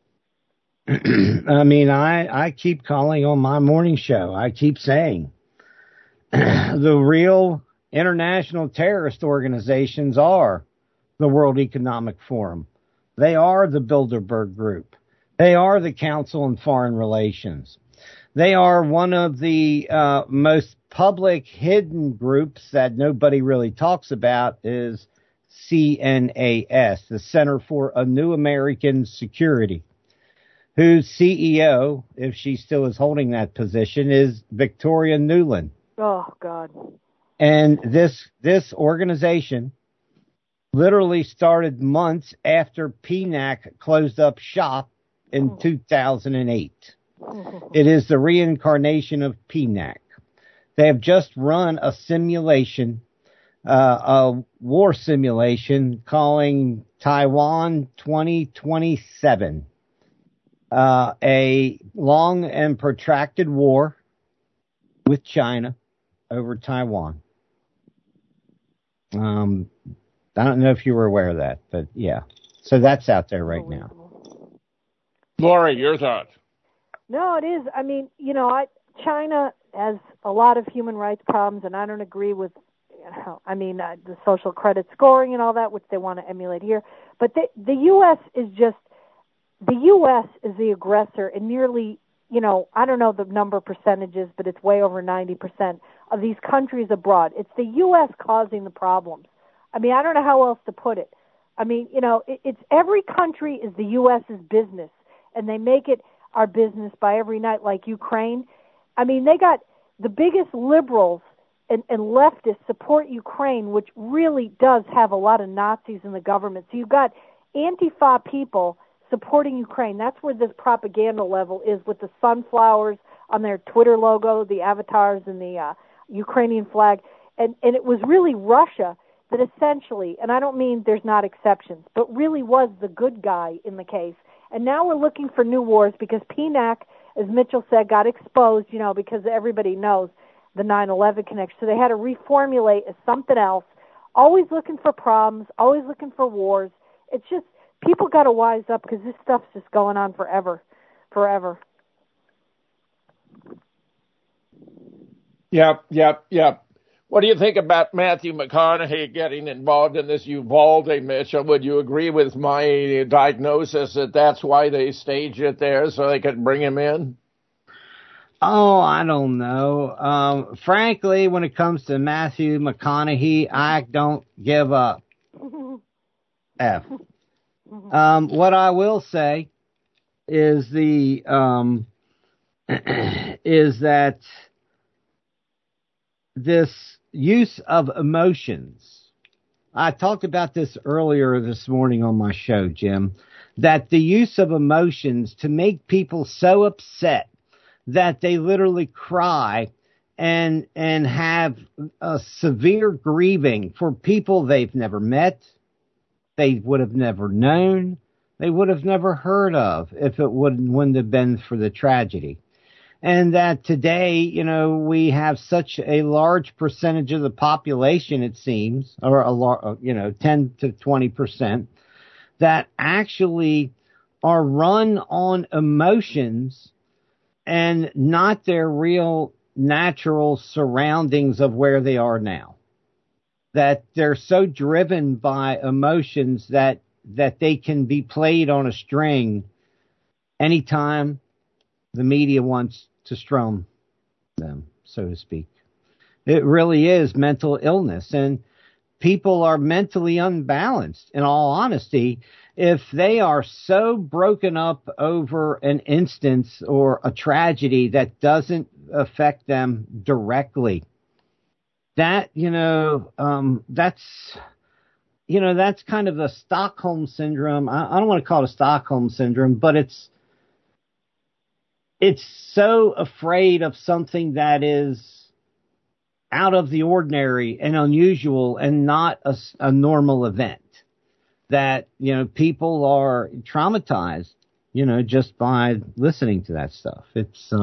I mean, I keep calling on my morning show. I keep saying the real international terrorist organizations are the World Economic Forum. They are the Bilderberg Group. They are the Council on Foreign Relations. They are one of the most public hidden groups that nobody really talks about is CNAS, the Center for a New American Security, whose CEO, if she still is holding that position, is Victoria Nuland. Oh, God. And this organization literally started months after PNAC closed up shop in 2008. It is the reincarnation of PNAC. They have just run a simulation, a war simulation calling Taiwan 2027, a long and protracted war with China over Taiwan. I don't know if you were aware of that, but yeah. So that's out there right now. Lori, your thoughts? No, it is. I mean, China has a lot of human rights problems, and I don't agree with, the social credit scoring and all that, which they want to emulate here. But the U.S. is the aggressor in nearly, I don't know the number percentages, but it's way over 90% of these countries abroad. It's the U.S. causing the problems. I mean, I don't know how else to put it. I mean, it's every country is the U.S.'s business, and they make it our business by every night, like Ukraine. I mean, they got the biggest liberals and leftists support Ukraine, which really does have a lot of Nazis in the government. So you've got Antifa people supporting Ukraine. That's where this propaganda level is, with the sunflowers on their Twitter logo, the avatars, and the Ukrainian flag. And it was really Russia that essentially, and I don't mean there's not exceptions, but really was the good guy in the case. And now we're looking for new wars because PNAC, as Mitchell said, got exposed, because everybody knows the 9/11 connection. So they had to reformulate as something else, always looking for problems, always looking for wars. It's just, people got to wise up because this stuff's just going on forever. Yep. What do you think about Matthew McConaughey getting involved in this Uvalde, Mitchell? Would you agree with my diagnosis that that's why they staged it there, so they could bring him in? Oh, I don't know. Frankly, when it comes to Matthew McConaughey, I don't give a F. What I will say is is that this use of emotions, I talked about this earlier this morning on my show, Jim, that the use of emotions to make people so upset that they literally cry and have a severe grieving for people they've never met, they would have never known, they would have never heard of if it wouldn't have been for the tragedy. And that today, we have such a large percentage of the population, it seems, or 10 to 20%, that actually are run on emotions and not their real natural surroundings of where they are now. That they're so driven by emotions that they can be played on a string anytime the media wants to strum them, so to speak. It really is mental illness, and people are mentally unbalanced, in all honesty, if they are so broken up over an instance or a tragedy that doesn't affect them directly. That, that's kind of the Stockholm syndrome. I don't want to call it a Stockholm syndrome, but it's so afraid of something that is out of the ordinary and unusual and not a normal event, that, people are traumatized, just by listening to that stuff. It's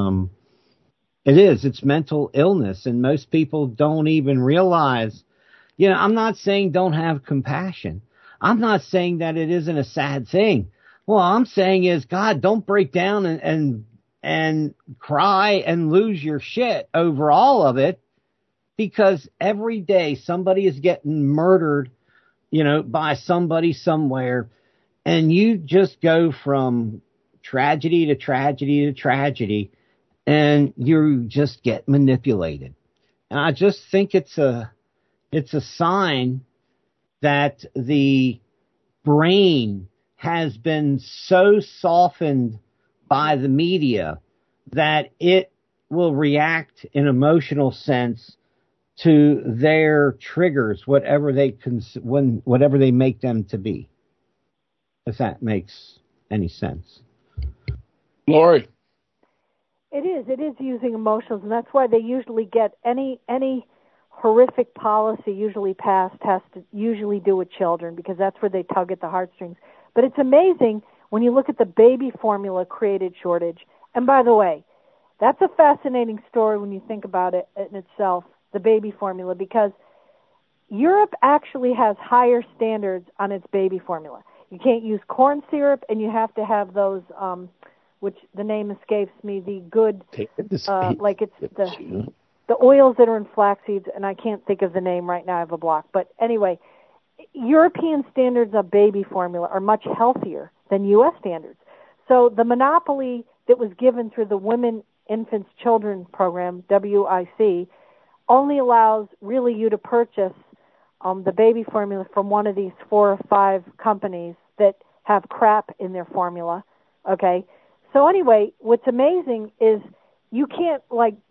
mental illness, and most people don't even realize, I'm not saying don't have compassion. I'm not saying that it isn't a sad thing. What I'm saying is, God, don't break down and cry and lose your shit over all of it, because every day somebody is getting murdered, by somebody somewhere, and you just go from tragedy to tragedy to tragedy, and you just get manipulated. And I just think it's a sign that the brain has been so softened by the media that it will react in emotional sense to their triggers, whatever they make them to be. If that makes any sense. Lori. It is using emotions, and that's why they usually get any horrific policy usually passed has to usually do with children, because that's where they tug at the heartstrings. But it's amazing when you look at the baby formula created shortage. And by the way, that's a fascinating story when you think about it in itself, the baby formula, because Europe actually has higher standards on its baby formula. You can't use corn syrup, and you have to have those, which the name escapes me, the good, like it's the oils that are in flax seeds, and I can't think of the name right now. I have a block. But anyway, European standards of baby formula are much healthier than U.S. standards. So the monopoly that was given through the Women, Infants, Children program, WIC, only allows really you to purchase the baby formula from one of these 4 or 5 companies that have crap in their formula. Okay? So anyway, what's amazing is you can't,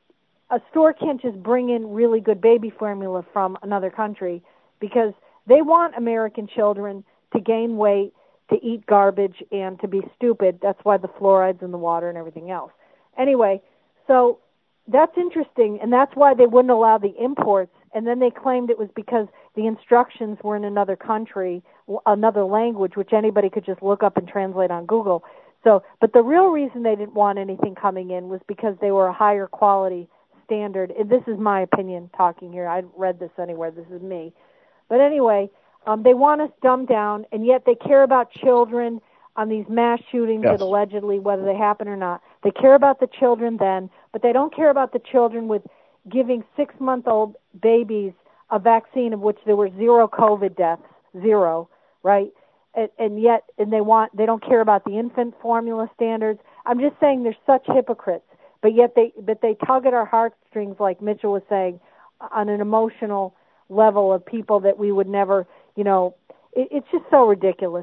a store can't just bring in really good baby formula from another country because they want American children to gain weight, to eat garbage, and to be stupid. That's why the fluoride's in the water and everything else. Anyway, so that's interesting, and that's why they wouldn't allow the imports. And then they claimed it was because the instructions were in another country, another language, which anybody could just look up and translate on Google. So, but the real reason they didn't want anything coming in was because they were a higher quality standard. And this is my opinion talking here. I read this anywhere. This is me. But anyway, they want us dumbed down, and yet they care about children on these mass shootings that allegedly, whether they happen or not. They care about the children then, but they don't care about the children with giving 6-month-old babies a vaccine of which there were 0 COVID deaths, 0, right? And yet they don't care about the infant formula standards. I'm just saying they're such hypocrites, but yet they tug at our heartstrings, like Mitchell was saying, on an emotional level of people that we would never, it's just so ridiculous.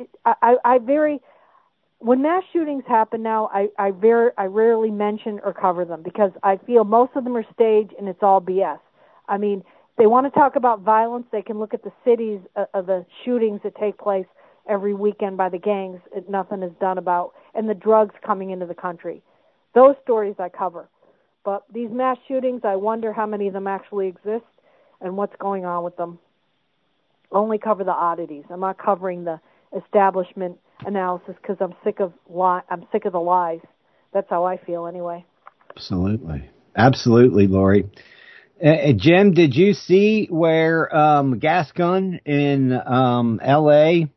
When mass shootings happen now, I rarely mention or cover them because I feel most of them are staged and it's all BS. I mean, they want to talk about violence. They can look at the cities of the shootings that take place every weekend by the gangs. Nothing is done about, and the drugs coming into the country. Those stories I cover. But these mass shootings, I wonder how many of them actually exist and what's going on with them. Only cover the oddities. I'm not covering the establishment analysis because I'm sick of the lies. That's how I feel anyway. Absolutely, Lori. Jim, did you see where Gascon in L.A.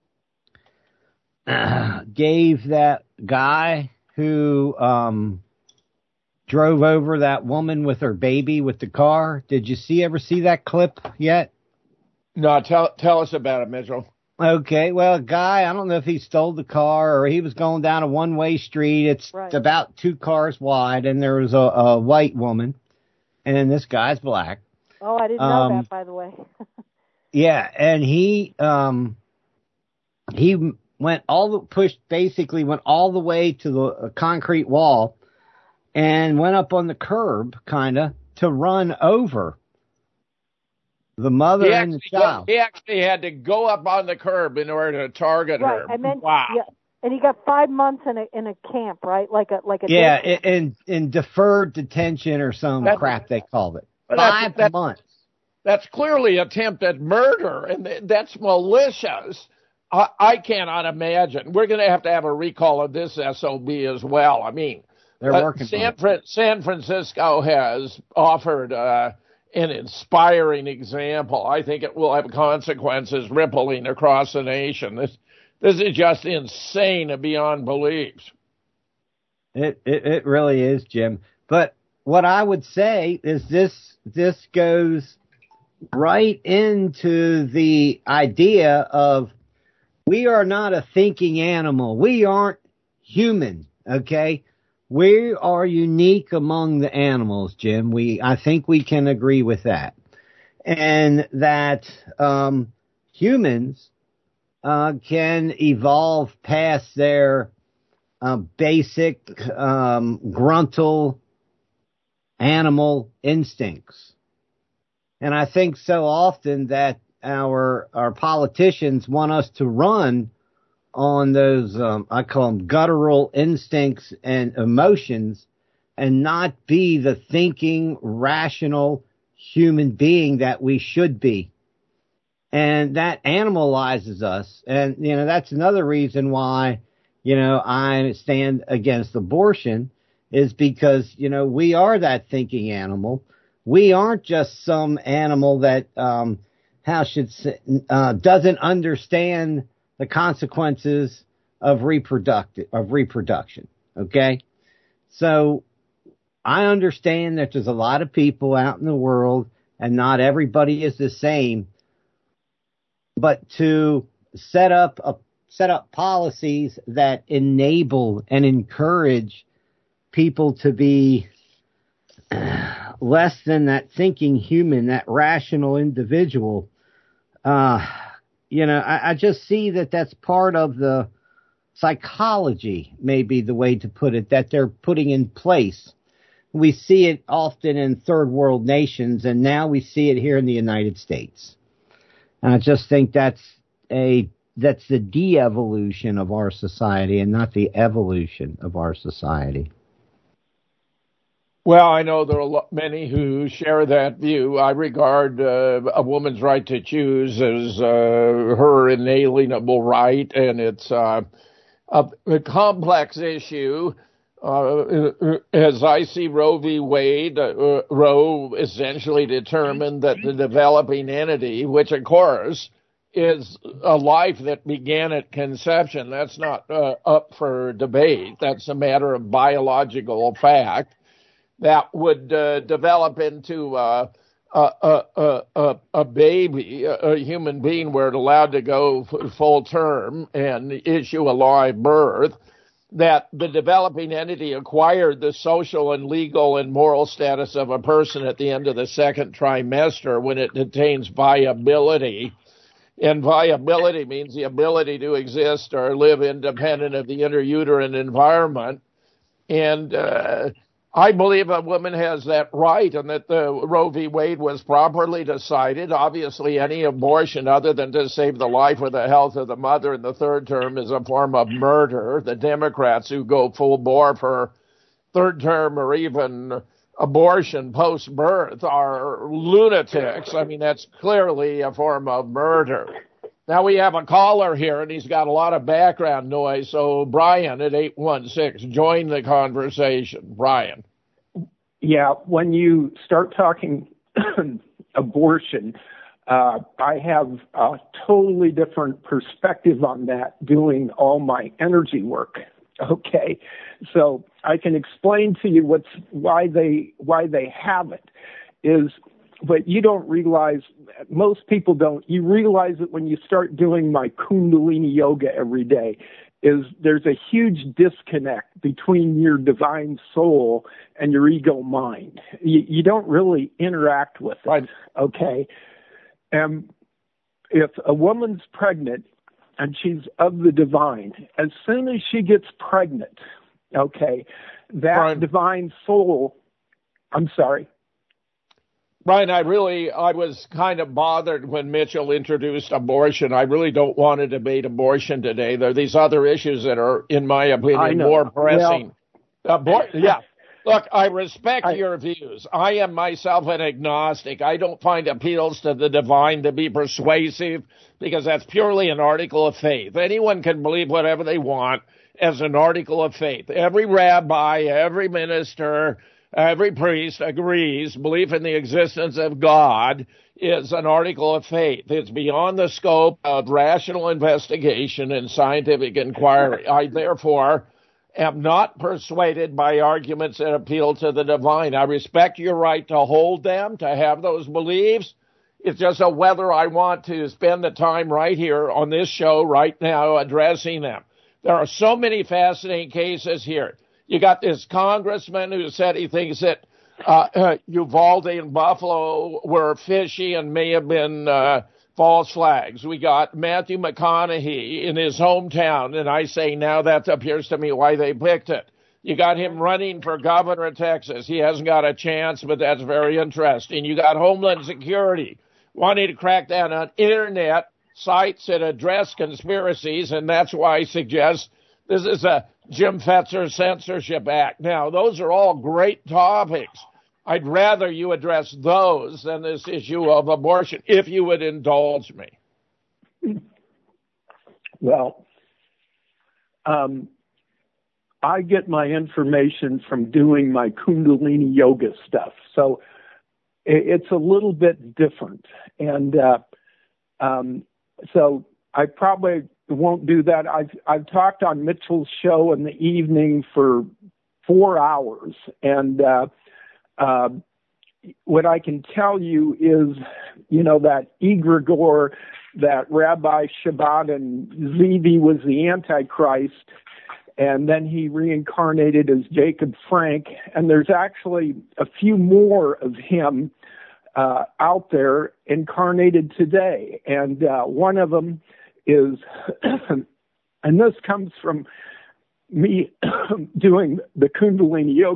Gave that guy who drove over that woman with her baby with the car? Did you ever see that clip yet? No, tell us about it, Mitchell. Okay, well, a guy, I don't know if he stole the car or he was going down a one-way street. It's about 2 cars wide, and there was a white woman, and this guy's black. Oh, I didn't know that, by the way. Yeah, and he went basically went all the way to the concrete wall and went up on the curb, kind of, to run over the mother and the child. He actually had to go up on the curb in order to target her. Wow. Yeah, and he got 5 months in a camp, right? Like a in deferred detention or some crap they called it. 5 months. That's clearly attempted murder, and that's malicious. I cannot imagine. We're going to have a recall of this SOB as well. I mean, they're working. San Francisco has offered an inspiring example. I think it will have consequences rippling across the nation. This is just insane and beyond belief. It really is, Jim. But what I would say is this goes right into the idea of we are not a thinking animal. We aren't human, okay? We are unique among the animals, Jim. I think we can agree with that. And that humans can evolve past their basic gruntal animal instincts. And I think so often that our politicians want us to run on those, I call them guttural instincts and emotions, and not be the thinking, rational human being that we should be. And that animalizes us. And, that's another reason why, I stand against abortion, is because, we are that thinking animal. We aren't just some animal that, doesn't understand the consequences of reproduction. Okay. So I understand that there's a lot of people out in the world and not everybody is the same, but to set up policies that enable and encourage people to be less than that thinking human, that rational individual, I just see that that's part of the psychology, maybe the way to put it, that they're putting in place. We see it often in third world nations, and now we see it here in the United States. And I just think that's the de-evolution of our society and not the evolution of our society. Well, I know there are many who share that view. I regard a woman's right to choose as her inalienable right, and it's a complex issue. As I see Roe v. Wade, Roe essentially determined that the developing entity, which of course is a life that began at conception, that's not up for debate. That's a matter of biological fact, that would develop into a baby, a human being, were it allowed to go full term and issue a live birth, that the developing entity acquired the social and legal and moral status of a person at the end of the second trimester when it attains viability. And viability means the ability to exist or live independent of the intrauterine environment. And I believe a woman has that right, and that the Roe v. Wade was properly decided. Obviously, any abortion other than to save the life or the health of the mother in the third term is a form of murder. The Democrats who go full bore for third term or even abortion post-birth are lunatics. I mean, that's clearly a form of murder. Now we have a caller here, and he's got a lot of background noise. So, Brian at 816, join the conversation. Brian. Yeah, when you start talking abortion, I have a totally different perspective on that doing all my energy work. Okay, so I can explain to you why they have it is. But you don't realize, most people don't, you realize it when you start doing my Kundalini yoga every day, is there's a huge disconnect between your divine soul and your ego mind. You don't really interact with it, right. Okay? And if a woman's pregnant and she's of the divine, as soon as she gets pregnant, okay, that right. Divine soul, I'm sorry. Brian, I was kind of bothered when Mitchell introduced abortion. I really don't want to debate abortion today. There are these other issues that are, in my opinion, more pressing. Yeah. Look, I respect your views. I am myself an agnostic. I don't find appeals to the divine to be persuasive because that's purely an article of faith. Anyone can believe whatever they want as an article of faith. Every rabbi, every minister, every priest agrees belief in the existence of God is an article of faith. It's beyond the scope of rational investigation and scientific inquiry. I, therefore, am not persuaded by arguments that appeal to the divine. I respect your right to hold them, to have those beliefs. It's just whether I want to spend the time right here on this show right now addressing them. There are so many fascinating cases here. You got this congressman who said he thinks that Uvalde and Buffalo were fishy and may have been false flags. We got Matthew McConaughey in his hometown, and I say now that appears to me why they picked it. You got him running for governor of Texas. He hasn't got a chance, but that's very interesting. You got Homeland Security wanting to crack down on Internet sites that address conspiracies, and that's why I suggest this is a Jim Fetzer Censorship Act. Now, those are all great topics. I'd rather you address those than this issue of abortion, if you would indulge me. Well, I get my information from doing my Kundalini yoga stuff, so it's a little bit different. And so I probably won't do that. I've talked on Mitchell's show in the evening for 4 hours, and what I can tell you is, that egregore, that Rabbi Shabbat and Zevi was the Antichrist, and then he reincarnated as Jacob Frank, and there's actually a few more of him out there incarnated today, and one of them is, and this comes from me doing the Kundalini yoga.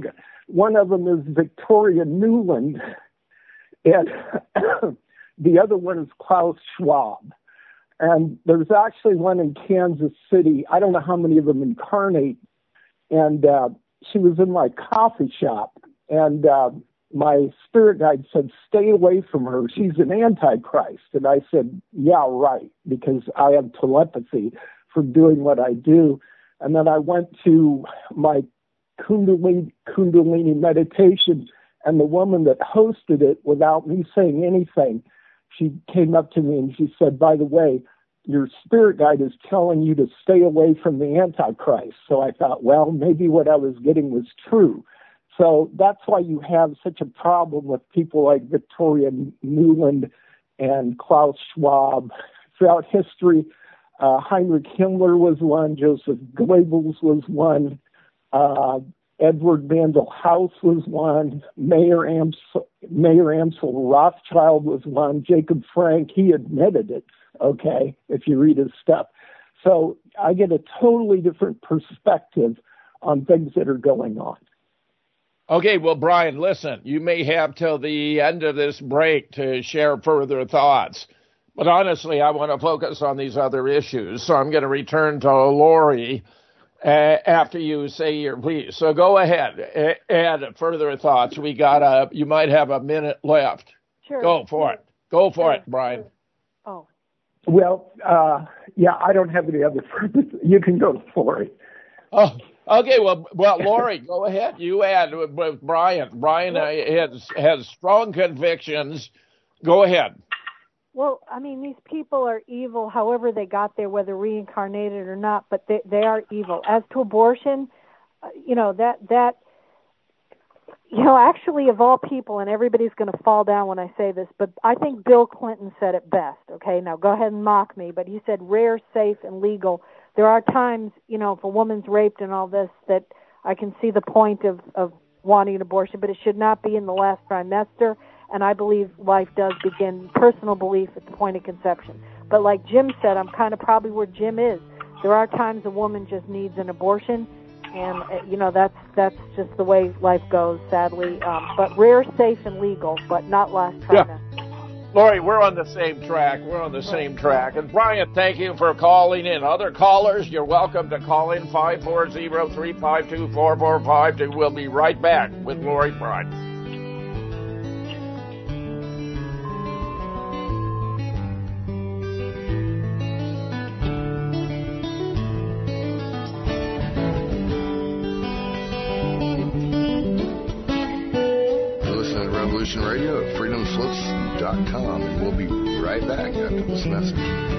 One of them is Victoria Nuland, and the other one is Klaus Schwab. And there's actually one in Kansas City. I don't know how many of them incarnate. And she was in my coffee shop, and my spirit guide said, stay away from her. She's an antichrist. And I said, yeah, right, because I have telepathy from doing what I do. And then I went to my Kundalini meditation, and the woman that hosted it, without me saying anything, she came up to me and she said, by the way, your spirit guide is telling you to stay away from the Antichrist. So I thought, well, maybe what I was getting was true. So that's why you have such a problem with people like Victoria Nuland and Klaus Schwab. Throughout history, Heinrich Himmler was one, Joseph Goebbels was one, Edward Mandel House was one, Mayer Amschel Rothschild was one, Jacob Frank, he admitted it, okay, if you read his stuff. So I get a totally different perspective on things that are going on. Okay, well, Brian, listen, you may have till the end of this break to share further thoughts. But honestly, I want to focus on these other issues. So I'm going to return to Lori after you say your piece. So go ahead, add further thoughts. You might have a minute left. Sure. Go for it. Go for it, Brian. Oh. Well, yeah, I don't have any other purpose. You can go for it. Oh, okay. Well, Lori, go ahead. You add with Brian. Brian has strong convictions. Go ahead. Well, I mean, these people are evil however they got there, whether reincarnated or not, but they are evil. As to abortion, actually of all people, and everybody's going to fall down when I say this, but I think Bill Clinton said it best, okay? Now go ahead and mock me, but he said rare, safe, and legal. There are times, if a woman's raped and all this, that I can see the point of wanting an abortion, but it should not be in the last trimester. And I believe life does begin, personal belief, at the point of conception. But like Jim said, I'm kind of probably where Jim is. There are times a woman just needs an abortion, and, that's just the way life goes, sadly. But rare, safe, and legal, but not last trimester. Yeah. Lori, we're on the same track. And Brian, thank you for calling in. Other callers, you're welcome to call in 540-352-4452. We'll be right back with Lori Brian. Radio at freedomslips.com, and we'll be right back after this message.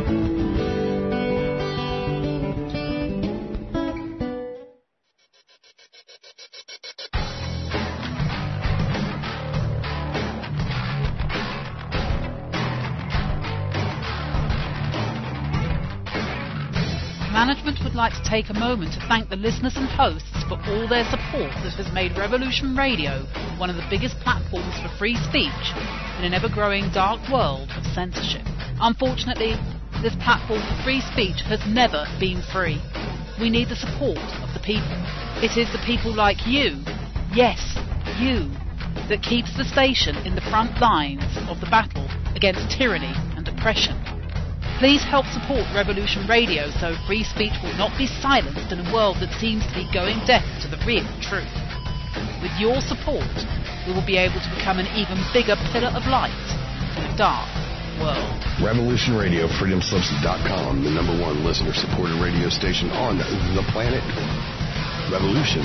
Management would like to take a moment to thank the listeners and hosts for all their support that has made Revolution Radio one of the biggest platforms for free speech in an ever-growing dark world of censorship. Unfortunately, this platform for free speech has never been free. We need the support of the people. It is the people like you, yes, you, that keeps the station in the front lines of the battle against tyranny and oppression. Please help support Revolution Radio so free speech will not be silenced in a world that seems to be going deaf to the real truth. With your support, we will be able to become an even bigger pillar of light in a dark world. Revolution Radio, freedomslips.com, the number one listener-supported radio station on the planet. Revolution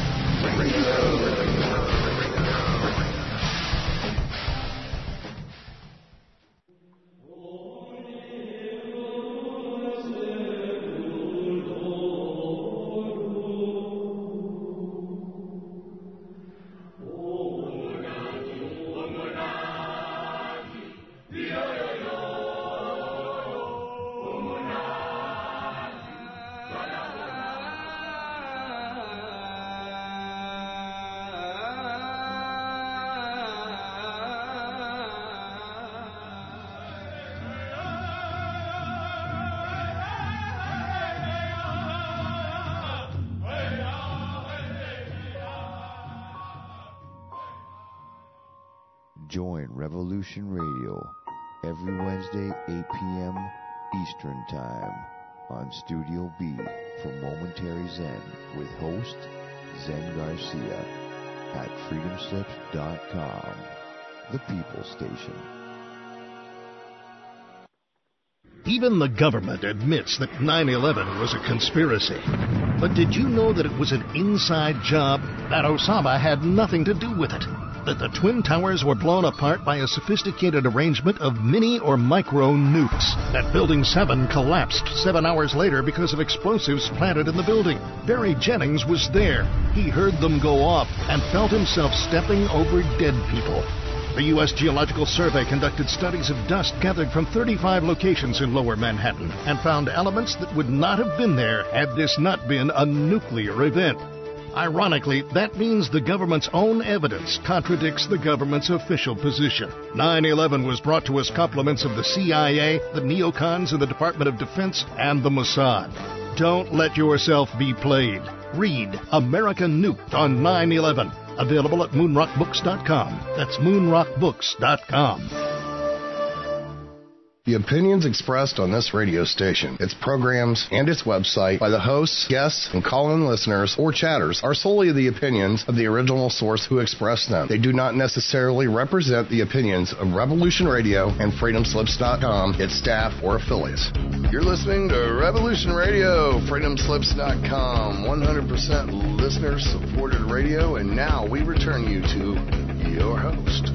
Radio. Join Revolution Radio every Wednesday, 8 p.m. Eastern Time on Studio B for Momentary Zen with host Zen Garcia at freedomslips.com, the People Station. Even the government admits that 9/11 was a conspiracy. But did you know that it was an inside job? That Osama had nothing to do with it? That the Twin Towers were blown apart by a sophisticated arrangement of mini or micro nukes? That Building 7 collapsed 7 hours later because of explosives planted in the building? Barry Jennings was there. He heard them go off and felt himself stepping over dead people. The U.S. Geological Survey conducted studies of dust gathered from 35 locations in Lower Manhattan and found elements that would not have been there had this not been a nuclear event. Ironically, that means the government's own evidence contradicts the government's official position. 9/11 was brought to us compliments of the CIA, the neocons in the Department of Defense, and the Mossad. Don't let yourself be played. Read American Nuked on 9/11. Available at moonrockbooks.com. That's moonrockbooks.com. The opinions expressed on this radio station, its programs, and its website by the hosts, guests, and call-in listeners or chatters are solely the opinions of the original source who expressed them. They do not necessarily represent the opinions of Revolution Radio and freedomslips.com, its staff, or affiliates. You're listening to Revolution Radio, freedomslips.com, 100% listener-supported radio, and now we return you to your host.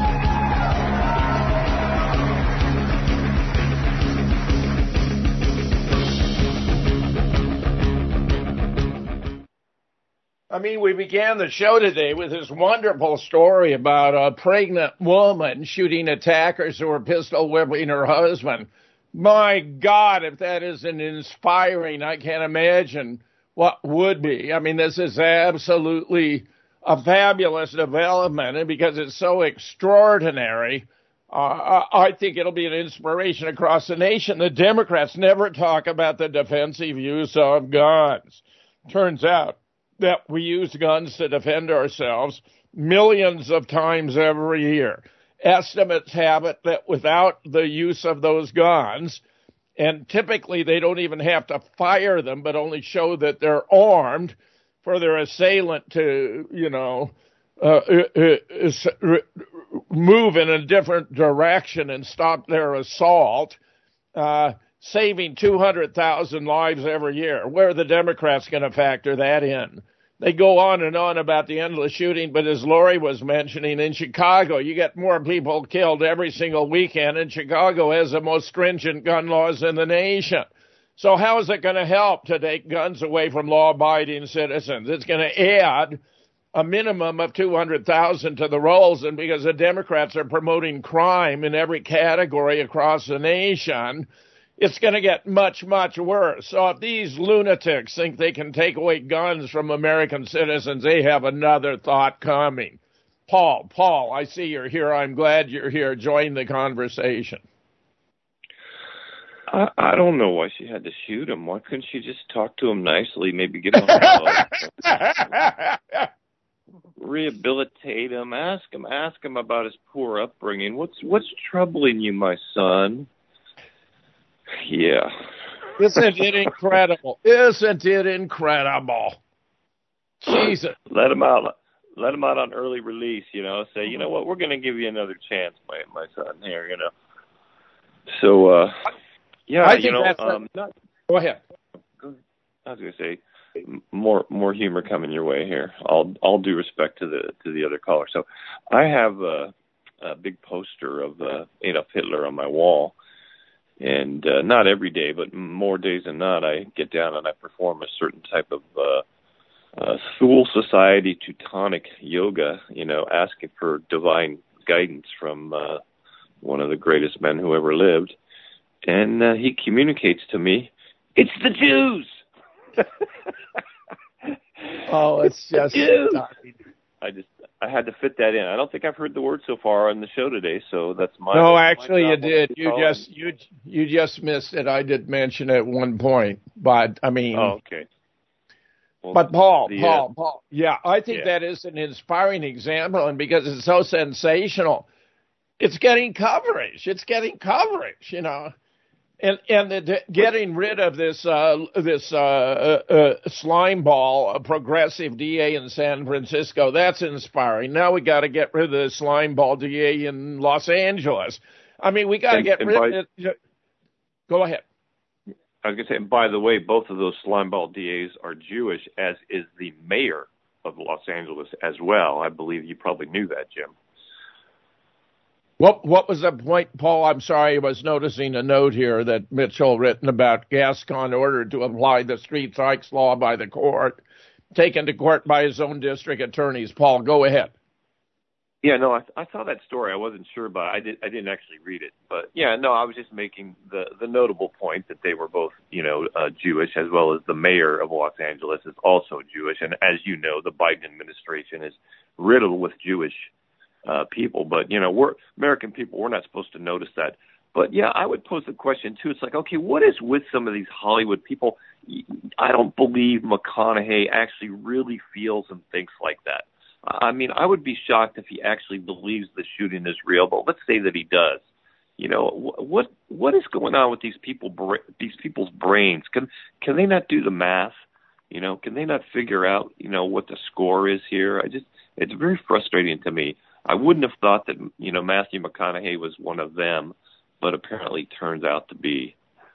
I mean, we began the show today with this wonderful story about a pregnant woman shooting attackers who were pistol whipping her husband. My God, if that isn't inspiring, I can't imagine what would be. I mean, this is absolutely a fabulous development, and because it's so extraordinary, I think it'll be an inspiration across the nation. The Democrats never talk about the defensive use of guns. Turns out that we use guns to defend ourselves millions of times every year. Estimates have it that without the use of those guns, and typically they don't even have to fire them, but only show that they're armed for their assailant to, move in a different direction and stop their assault, saving 200,000 lives every year. Where are the Democrats going to factor that in? They go on and on about the endless shooting, but as Lori was mentioning, in Chicago, you get more people killed every single weekend, and Chicago has the most stringent gun laws in the nation. So how is it going to help to take guns away from law-abiding citizens? It's going to add a minimum of 200,000 to the rolls, and because the Democrats are promoting crime in every category across the nation, it's going to get much, much worse. So if these lunatics think they can take away guns from American citizens, they have another thought coming. Paul, I see you're here. I'm glad you're here. Join the conversation. I don't know why she had to shoot him. Why couldn't she just talk to him nicely, maybe get him on rehabilitate him, ask him about his poor upbringing. What's troubling you, my son? Yeah. Isn't it incredible? Isn't it incredible? Jesus. Let him out on early release, say, you know what, we're going to give you another chance, my son here, So, yeah, I think go ahead. I was going to say, more humor coming your way here. All due respect to the other caller. So I have a big poster of Adolf Hitler on my wall. And not every day, but more days than not, I get down and I perform a certain type of Thule Society Teutonic yoga, asking for divine guidance from one of the greatest men who ever lived. And he communicates to me, it's the Jews! Oh, it's just... I had to fit that in. I don't think I've heard the word so far on the show today, so that's my... No, actually you did. You just missed it. I did mention it at one point, but I mean... Oh, okay. Well, but Paul, yeah, I think that is an inspiring example, and because it's so sensational, it's getting coverage. It's getting coverage, you know. And getting rid of this slime ball, a progressive DA in San Francisco, that's inspiring. Now we got to get rid of the slime ball DA in Los Angeles. I mean, we got to get rid of it. Go ahead. I was going to say, and by the way, both of those slime ball DAs are Jewish, as is the mayor of Los Angeles as well. I believe you probably knew that, Jim. What was the point, Paul? I'm sorry, I was noticing a note here that Mitchell written about Gascon ordered to apply the street strikes law by the court, taken to court by his own district attorneys. Paul, go ahead. Yeah, no, I saw that story. I wasn't sure about it. I didn't actually read it. But, yeah, no, I was just making the notable point that they were both, Jewish, as well as the mayor of Los Angeles is also Jewish. And as you know, the Biden administration is riddled with Jewish people. But, we're American people. We're not supposed to notice that. But, yeah, I would pose the question, too. It's like, okay, what is with some of these Hollywood people? I don't believe McConaughey actually really feels and thinks like that. I mean, I would be shocked if he actually believes the shooting is real, but let's say that he does. What is going on with these people's brains? Can they not do the math? Can they not figure out, what the score is here? It's very frustrating to me. I wouldn't have thought that, Matthew McConaughey was one of them, but apparently turns out to be.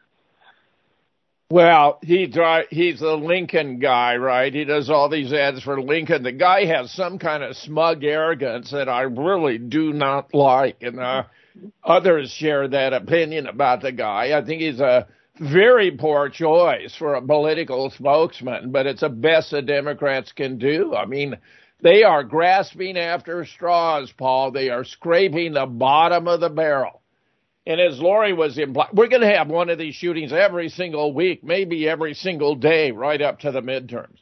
Well, he's a Lincoln guy, right? He does all these ads for Lincoln. The guy has some kind of smug arrogance that I really do not like, and others share that opinion about the guy. I think he's a very poor choice for a political spokesman, but it's the best the Democrats can do. I mean, they are grasping after straws, Paul. They are scraping the bottom of the barrel. And as Lori was implying, we're going to have one of these shootings every single week, maybe every single day, right up to the midterms.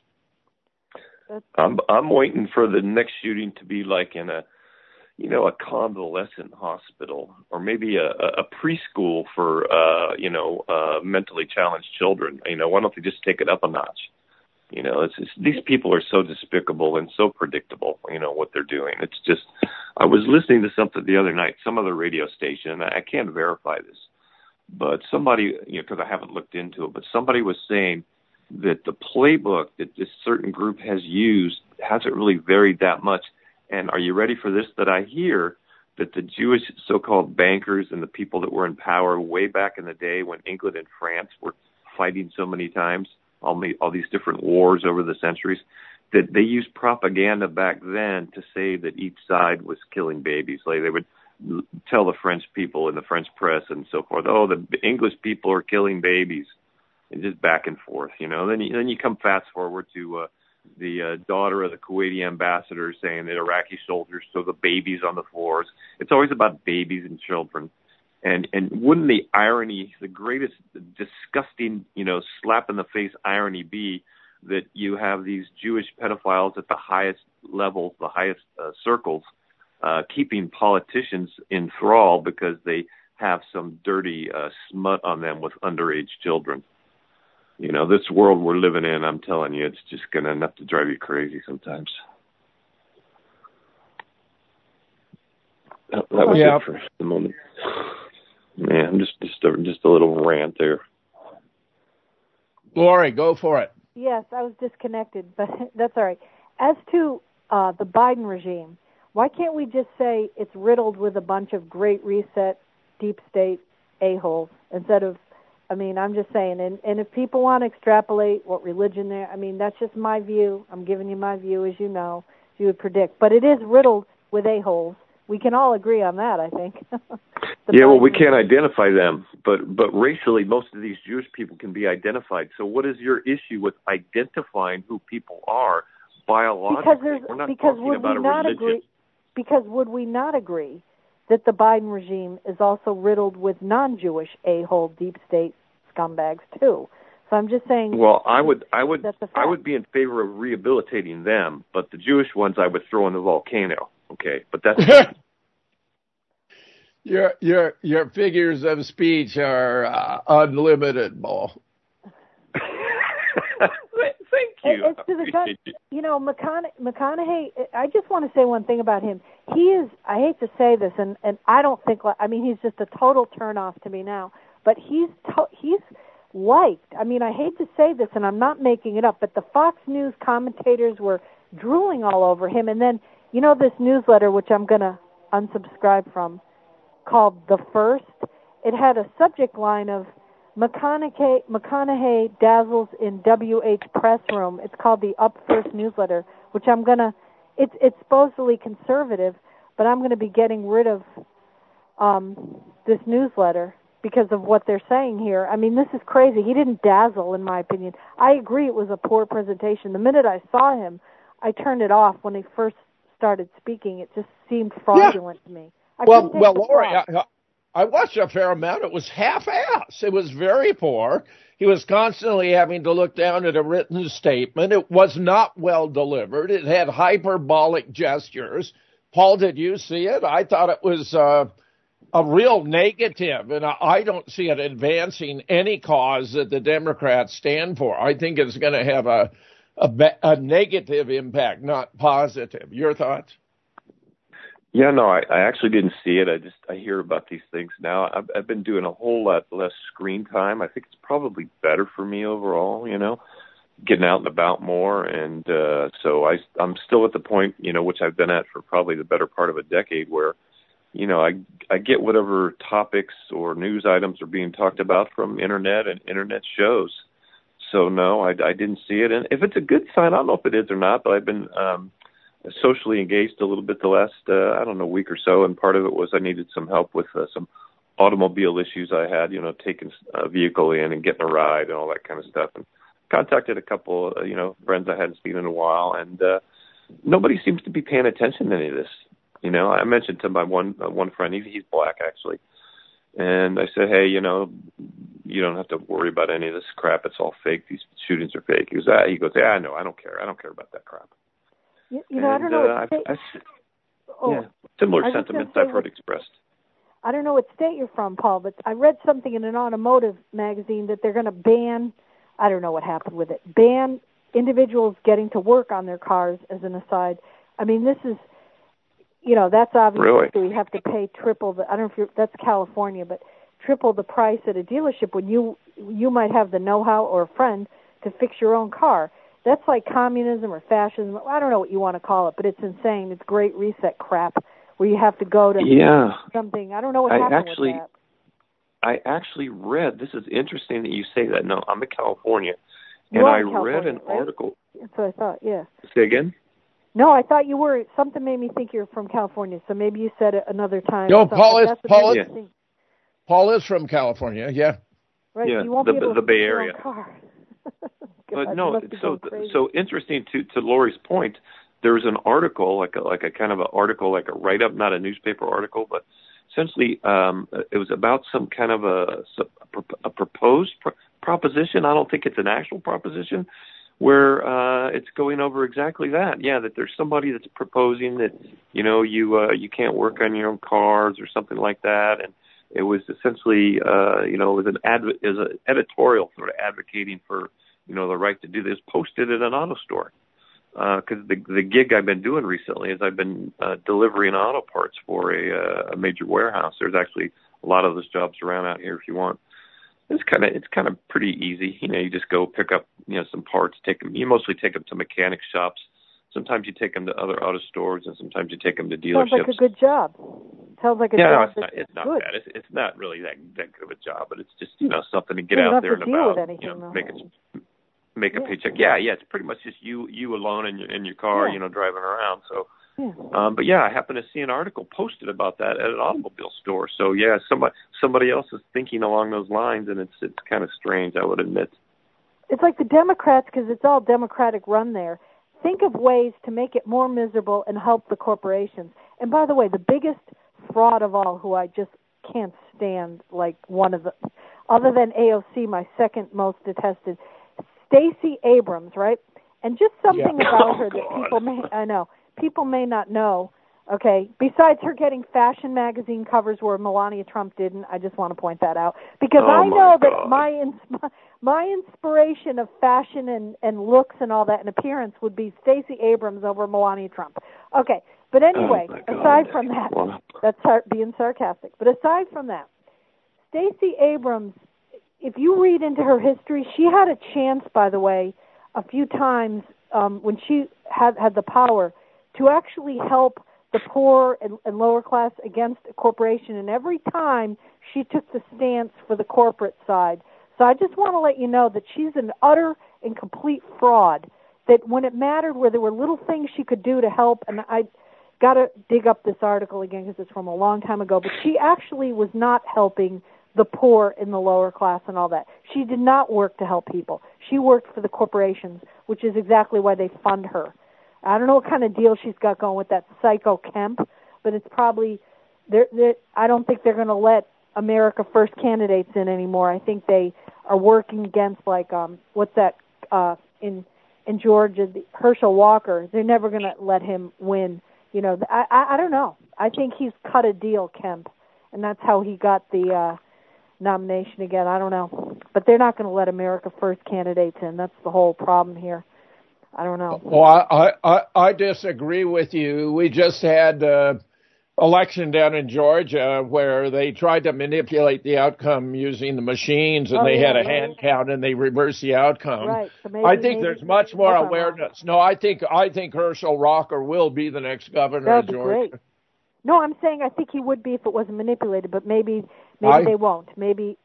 I'm waiting for the next shooting to be like in a convalescent hospital, or maybe a preschool for mentally challenged children. Why don't they just take it up a notch? These people are so despicable and so predictable, what they're doing. It's just, I was listening to something the other night, some other radio station, and I can't verify this, but somebody, because I haven't looked into it, but somebody was saying that the playbook that this certain group has used hasn't really varied that much. And are you ready for this? That I hear that the Jewish so-called bankers and the people that were in power way back in the day when England and France were fighting so many times, all these different wars over the centuries, that they used propaganda back then to say that each side was killing babies. Like they would tell the French people in the French press and so forth, oh, the English people are killing babies, and just back and forth, Then you come fast forward to the daughter of the Kuwaiti ambassador saying that Iraqi soldiers throw the babies on the floors. It's always about babies and children. And wouldn't the irony, the greatest disgusting, slap in the face irony be that you have these Jewish pedophiles at the highest levels, the highest circles, keeping politicians in thrall because they have some dirty smut on them with underage children. This world we're living in, I'm telling you, it's just going to enough to drive you crazy sometimes. That was it for the moment. Yeah, I'm just a little rant there. Lori, go for it. Yes, I was disconnected, but that's all right. As to the Biden regime, why can't we just say it's riddled with a bunch of great reset, deep state a-holes instead of, I'm just saying, and if people want to extrapolate what religion they're, that's just my view. I'm giving you my view, as you know, as you would predict. But it is riddled with a-holes. We can all agree on that, I think. We can't identify them, but racially, most of these Jewish people can be identified. So what is your issue with identifying who people are biologically? We're not talking about a religion. Because would we not agree that the Biden regime is also riddled with non-Jewish a-hole deep state scumbags too? So I'm just saying. Well, I would be in favor of rehabilitating them, but the Jewish ones I would throw in the volcano. Okay, but that's your figures of speech are unlimited, Paul. Thank you. It's to the gun. You know, McConaughey, I just want to say one thing about him. He is, I hate to say this, and I don't think, I mean, he's just a total turnoff to me now, but he's liked. I mean, I hate to say this, and I'm not making it up, but the Fox News commentators were drooling all over him. And then, you know, this newsletter, which I'm going to unsubscribe from, called The First, it had a subject line of McConaughey dazzles in WH press room. It's called the Up First newsletter, which I'm going to, it's supposedly conservative, but I'm going to be getting rid of this newsletter because of what they're saying here. I mean, this is crazy. He didn't dazzle, in my opinion. I agree it was a poor presentation. The minute I saw him, I turned it off when he first started speaking. It just seemed fraudulent to me. Well, Lori, I watched a fair amount. It was half-assed. It was very poor. He was constantly having to look down at a written statement. It was not well delivered. It had hyperbolic gestures. Paul, did you see it? I thought it was a real negative, and I don't see it advancing any cause that the Democrats stand for. I think it's going to have a negative impact, not positive. Your thoughts? Yeah, no, I actually didn't see it. I hear about these things now. I've been doing a whole lot less screen time. I think it's probably better for me overall, you know, getting out and about more. And so I'm still at the point, you know, which I've been at for probably the better part of a decade where, you know, I get whatever topics or news items are being talked about from internet and internet shows. So, no, I didn't see it. And if it's a good sign, I don't know if it is or not, but I've been socially engaged a little bit the last, week or so. And part of it was I needed some help with some automobile issues I had, you know, taking a vehicle in and getting a ride and all that kind of stuff. And contacted a couple, friends I hadn't seen in a while. And nobody seems to be paying attention to any of this. You know, I mentioned to my one friend, he's black actually, and I said, hey, you know, you don't have to worry about any of this crap. It's all fake. These shootings are fake. He goes, yeah, I know. I don't care. I don't care about that crap. You know, I don't know. Similar sentiments I've heard expressed. I don't know what state you're from, Paul, but I read something in an automotive magazine that they're going to ban, I don't know what happened with it, ban individuals getting to work on their cars as an aside. I mean, this is, you know, that's obviously really? We have to pay triple the, I don't know if that's California, but triple the price at a dealership when you might have the know-how or a friend to fix your own car. That's like communism or fascism. I don't know what you want to call it, but it's insane. It's great reset crap where you have to go to something. I don't know what happened with that. I actually read, this is interesting that you say that. No, I'm in California, and I read an article. That's what I thought, yeah. Say again? No, I thought you were. Something made me think you're from California, so maybe you said it another time. No, Paul is from California, yeah. Right, yeah, you won't be able to Bay Area. Car. But no, so interesting to Lori's point. There's an article, like a kind of an article, like a write-up, not a newspaper article, but essentially it was about some kind of a proposed proposition. I don't think it's an actual proposition, where it's going over exactly that. Yeah, that there's somebody that's proposing that, you know, you can't work on your own cars or something like that. And it was essentially, it was an editorial sort of advocating for, you know, the right to do this, posted at an auto store. Because the gig I've been doing recently is I've been delivering auto parts for a major warehouse. There's actually a lot of those jobs around out here if you want. It's kind of pretty easy. You know, you just go pick up, you know, some parts, you mostly take them to mechanic shops. Sometimes you take them to other auto stores, and sometimes you take them to dealerships. Sounds like a good job. Sounds like a job. No, it's not bad. It's not really that good of a job, but it's just, you know, something to get out there and about. Anything, you know, make a paycheck. Yeah, it's pretty much just you alone in your car, you know, driving around. So, but yeah, I happened to see an article posted about that at an automobile store. So yeah, somebody else is thinking along those lines, and it's kind of strange, I would admit. It's like the Democrats, because it's all Democratic run there, think of ways to make it more miserable and help the corporations. And by the way, the biggest fraud of all, who I just can't stand, like one of the, other than AOC, my second most detested, Stacey Abrams, right? And just something about her that people may not know. Okay, besides her getting fashion magazine covers where Melania Trump didn't, I just want to point that out because I know that my inspiration of fashion and looks and all that and appearance would be Stacey Abrams over Melania Trump. Okay, but anyway, aside from that, that's being sarcastic. But aside from that, Stacey Abrams, if you read into her history, she had a chance, by the way, a few times when she had the power to actually help the poor and lower class against a corporation, and every time she took the stance for the corporate side. So I just want to let you know that she's an utter and complete fraud, that when it mattered, where there were little things she could do to help, and I got to dig up this article again because it's from a long time ago, but she actually was not helping the poor in the lower class and all that. She did not work to help people. She worked for the corporations, which is exactly why they fund her. I don't know what kind of deal she's got going with that psycho Kemp, but it's probably, I don't think they're going to let America First candidates in anymore. I think they are working against, like, what's that, in Georgia, Herschel Walker. They're never going to let him win. You know, I don't know. I think he's cut a deal, Kemp, and that's how he got the nomination again. I don't know. But they're not going to let America First candidates in. That's the whole problem here. I don't know. Well, I disagree with you. We just had election down in Georgia where they tried to manipulate the outcome using the machines, and they had a hand count and they reversed the outcome. Right. So I think there's much more awareness. No, I think Herschel Walker will be the next governor of Georgia. Great. No, I'm saying I think he would be if it wasn't manipulated, but maybe they won't. Maybe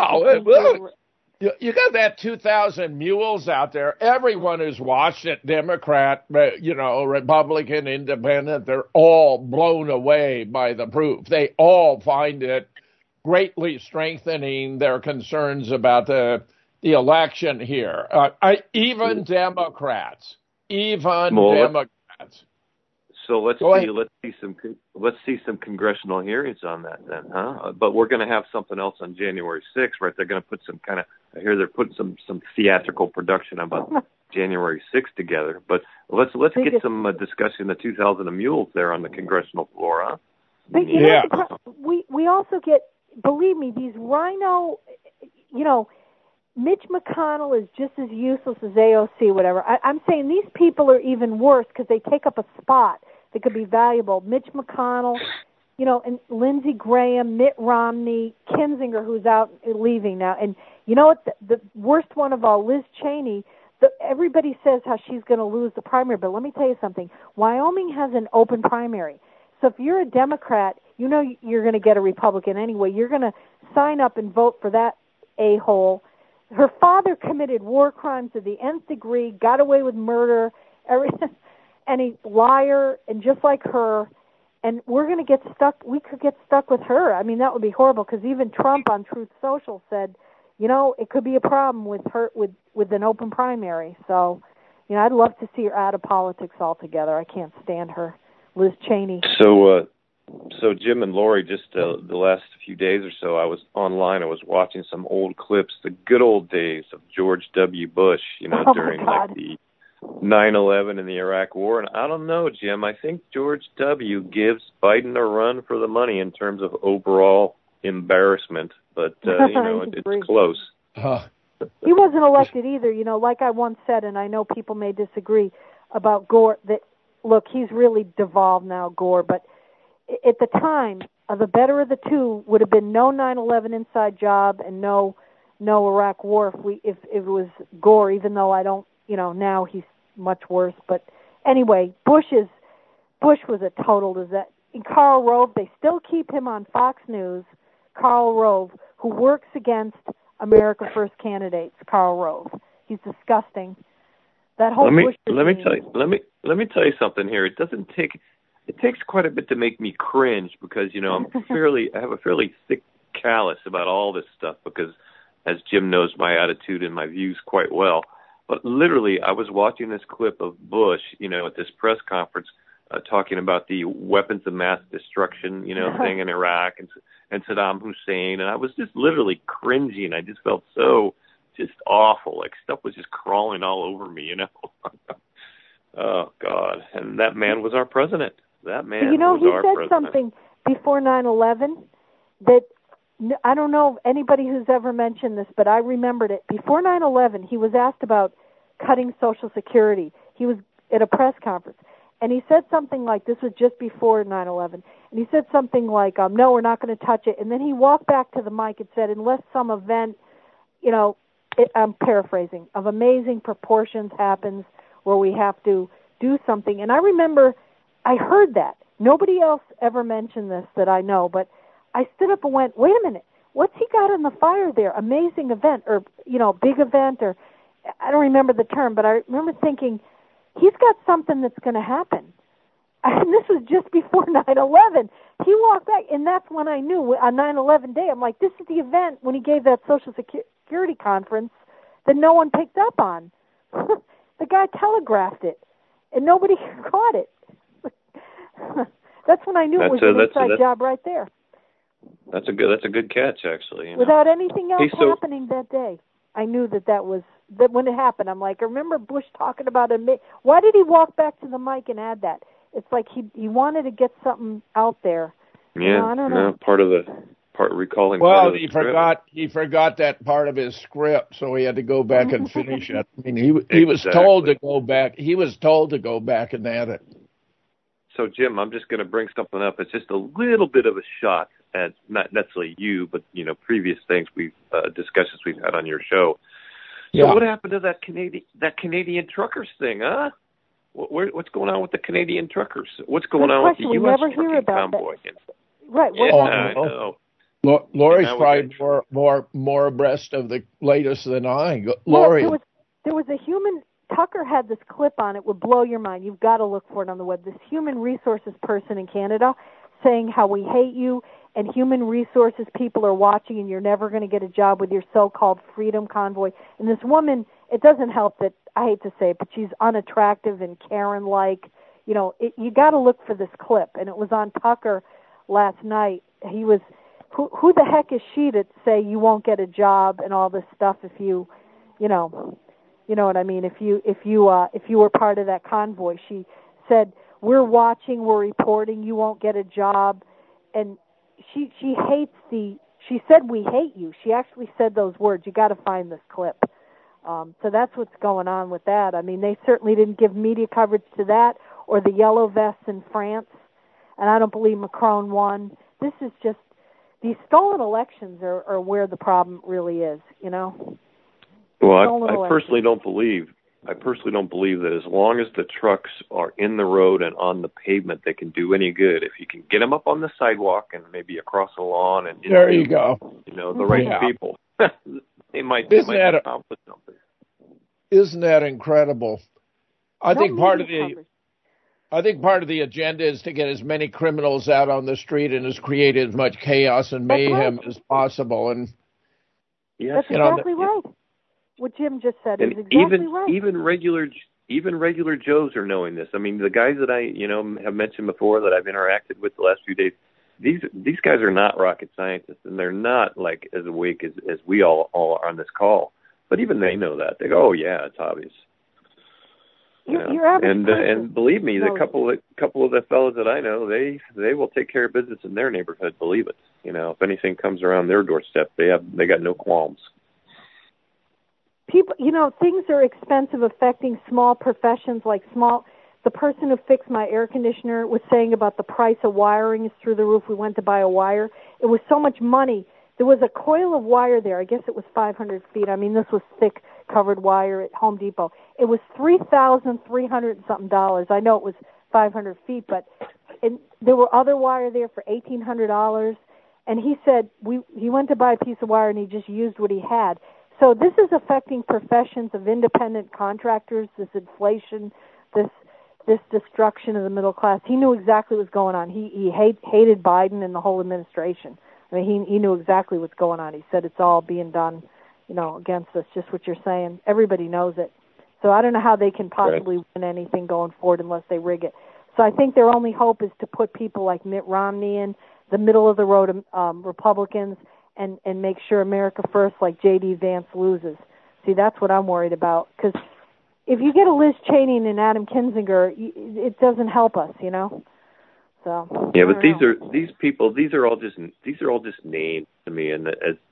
you got that 2,000 mules out there. Everyone who's watched it, Democrat, Republican, Independent, they're all blown away by the proof. They all find it greatly strengthening their concerns about the election here. Even Democrats. So let's see some congressional hearings on that then, huh? But we're going to have something else on January 6th, right? They're going to put some kind of, I hear they're putting some theatrical production about January 6th together. But let's get some discussion of 2,000 mules there on the congressional floor, huh? But we also get, believe me, these rhino, Mitch McConnell is just as useless as AOC, whatever. I'm saying these people are even worse because they take up a spot that could be valuable. Mitch McConnell, and Lindsey Graham, Mitt Romney, Kinzinger, who's out leaving now. And you know what? The worst one of all, Liz Cheney, everybody says how she's going to lose the primary. But let me tell you something. Wyoming has an open primary. So if you're a Democrat, you're going to get a Republican anyway. You're going to sign up and vote for that a-hole. Her father committed war crimes to the nth degree, got away with murder, and a liar, and just like her. And we're going to get stuck. We could get stuck with her. I mean, that would be horrible because even Trump on Truth Social said, it could be a problem with her with an open primary. So, I'd love to see her out of politics altogether. I can't stand her, Liz Cheney. So Jim and Lori, just the last few days or so, I was online. I was watching some old clips, the good old days of George W. Bush, during like the 9/11 and the Iraq War. And I don't know, Jim. I think George W. gives Biden a run for the money in terms of overall embarrassment. But it's close. He wasn't elected either. Like I once said, and I know people may disagree about Gore. That look, he's really devolved now, Gore, but at the time, the better of the two would have been no 9/11 inside job and no Iraq War if it was Gore. Even though I don't, now he's much worse. But anyway, Bush was a total disaster. And Karl Rove, they still keep him on Fox News. Karl Rove, who works against America First candidates. Karl Rove, he's disgusting. That whole Bush. Let me tell you something here. It takes quite a bit to make me cringe because, I have a fairly thick callus about all this stuff because, as Jim knows, my attitude and my views quite well. But literally, I was watching this clip of Bush, at this press conference talking about the weapons of mass destruction, thing in Iraq and Saddam Hussein. And I was just literally cringing. I just felt so just awful. Like stuff was just crawling all over me, Oh, God. And that man was our president. That man was our president. He said something before 9/11 that I don't know anybody who's ever mentioned this, but I remembered it. Before 9/11, he was asked about cutting Social Security. He was at a press conference, and he said something like, this was just before 9/11, and he said something like, no, we're not going to touch it. And then he walked back to the mic and said, unless some event, I'm paraphrasing, of amazing proportions happens where we have to do something. And I remember I heard that. Nobody else ever mentioned this that I know, but I stood up and went, wait a minute, what's he got in the fire there? Amazing event or, big event or, I don't remember the term, but I remember thinking, he's got something that's going to happen. And this was just before 9/11. He walked back, and that's when I knew on 9/11 day, I'm like, this is the event when he gave that Social Security conference that no one picked up on. The guy telegraphed it, and nobody caught it. That's when I knew it was an inside job right there. That's a good catch, actually. Without anything else happening that day, I knew that when it happened. I'm like, I remember Bush talking about it. Why did he walk back to the mic and add that? It's like he wanted to get something out there. Yeah, I don't know. Recalling. Well, he forgot that part of his script, so he had to go back and finish it. I mean, he was told to go back. He was told to go back and add it. So, Jim, I'm just going to bring something up. It's just a little bit of a shot at not necessarily you, but previous things discussions we've had on your show. So, what happened to that Canadian truckers thing, huh? What's going on with the Canadian truckers? What's going on with the U.S. trucking convoy? Right. I know. Lori's probably more abreast of the latest than I. Lori, there was a human. Tucker had this clip on. It would blow your mind. You've got to look for it on the web. This human resources person in Canada saying how we hate you and human resources people are watching and you're never going to get a job with your so-called freedom convoy. And this woman, it doesn't help that, I hate to say it, but she's unattractive and Karen-like. You got to look for this clip. And it was on Tucker last night. He was, who the heck is she to say you won't get a job and all this stuff if you know what I mean? If you were part of that convoy, she said, "We're watching, we're reporting. You won't get a job," and she hates She said, "We hate you." She actually said those words. You got to find this clip. So that's what's going on with that. I mean, they certainly didn't give media coverage to that or the yellow vests in France, and I don't believe Macron won. This is just these stolen elections are where the problem really is. Well, I personally don't believe that as long as the trucks are in the road and on the pavement, they can do any good. If you can get them up on the sidewalk and maybe across the lawn and there you go, the right people, they might accomplish something. Isn't that incredible? I think part of the agenda is to get as many criminals out on the street and create as much chaos and mayhem as possible. And that's exactly right. What Jim just said is exactly right. Even regular Joes are knowing this. I mean, the guys that I have mentioned before that I've interacted with the last few days, these guys are not rocket scientists, and they're not like as awake as we all are on this call. But even they know that. They go, "Oh yeah, it's obvious." And believe me, the couple of the fellows that I know, they will take care of business in their neighborhood. Believe it. If anything comes around their doorstep, they got no qualms. People, things are expensive, affecting small professions the person who fixed my air conditioner was saying about the price of wiring is through the roof. We went to buy a wire. It was so much money. There was a coil of wire there. I guess it was 500 feet. I mean, this was thick covered wire at Home Depot. It was $3,300 and something dollars. I know it was 500 feet, but there were other wire there for $1,800. And he said he went to buy a piece of wire and he just used what he had. So this is affecting professions of independent contractors, this inflation, this destruction of the middle class. He knew exactly what was going on. He hated Biden and the whole administration. I mean, he knew exactly what's going on. He said it's all being done, against us, just what you're saying. Everybody knows it. So I don't know how they can possibly win anything going forward unless they rig it. So I think their only hope is to put people like Mitt Romney in, the middle-of-the-road Republicans, and make sure America First, like J.D. Vance, loses. See, that's what I'm worried about. Because if you get a Liz Cheney and Adam Kinzinger, it doesn't help us, So yeah, but these people. These are all just names to me. And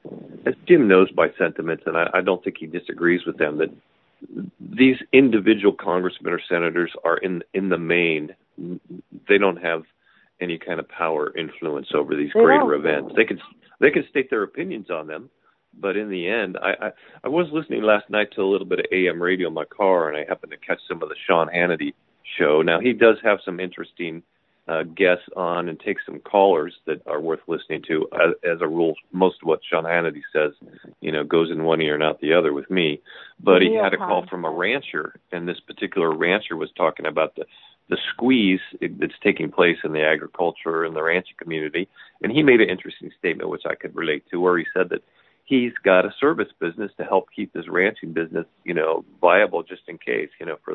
as Jim knows by sentiments, and I don't think he disagrees with them, that these individual congressmen or senators are in the main. They don't have any kind of power influence over these greater events. They can state their opinions on them, but in the end, I was listening last night to a little bit of AM radio in my car, and I happened to catch some of the Sean Hannity show. Now, he does have some interesting guests on and take some callers that are worth listening to. As a rule, most of what Sean Hannity says, goes in one ear and out the other with me. But he had a call from a rancher, and this particular rancher was talking about the squeeze that's taking place in the agriculture and the ranching community. And he made an interesting statement, which I could relate to, where he said that he's got a service business to help keep his ranching business, viable just in case,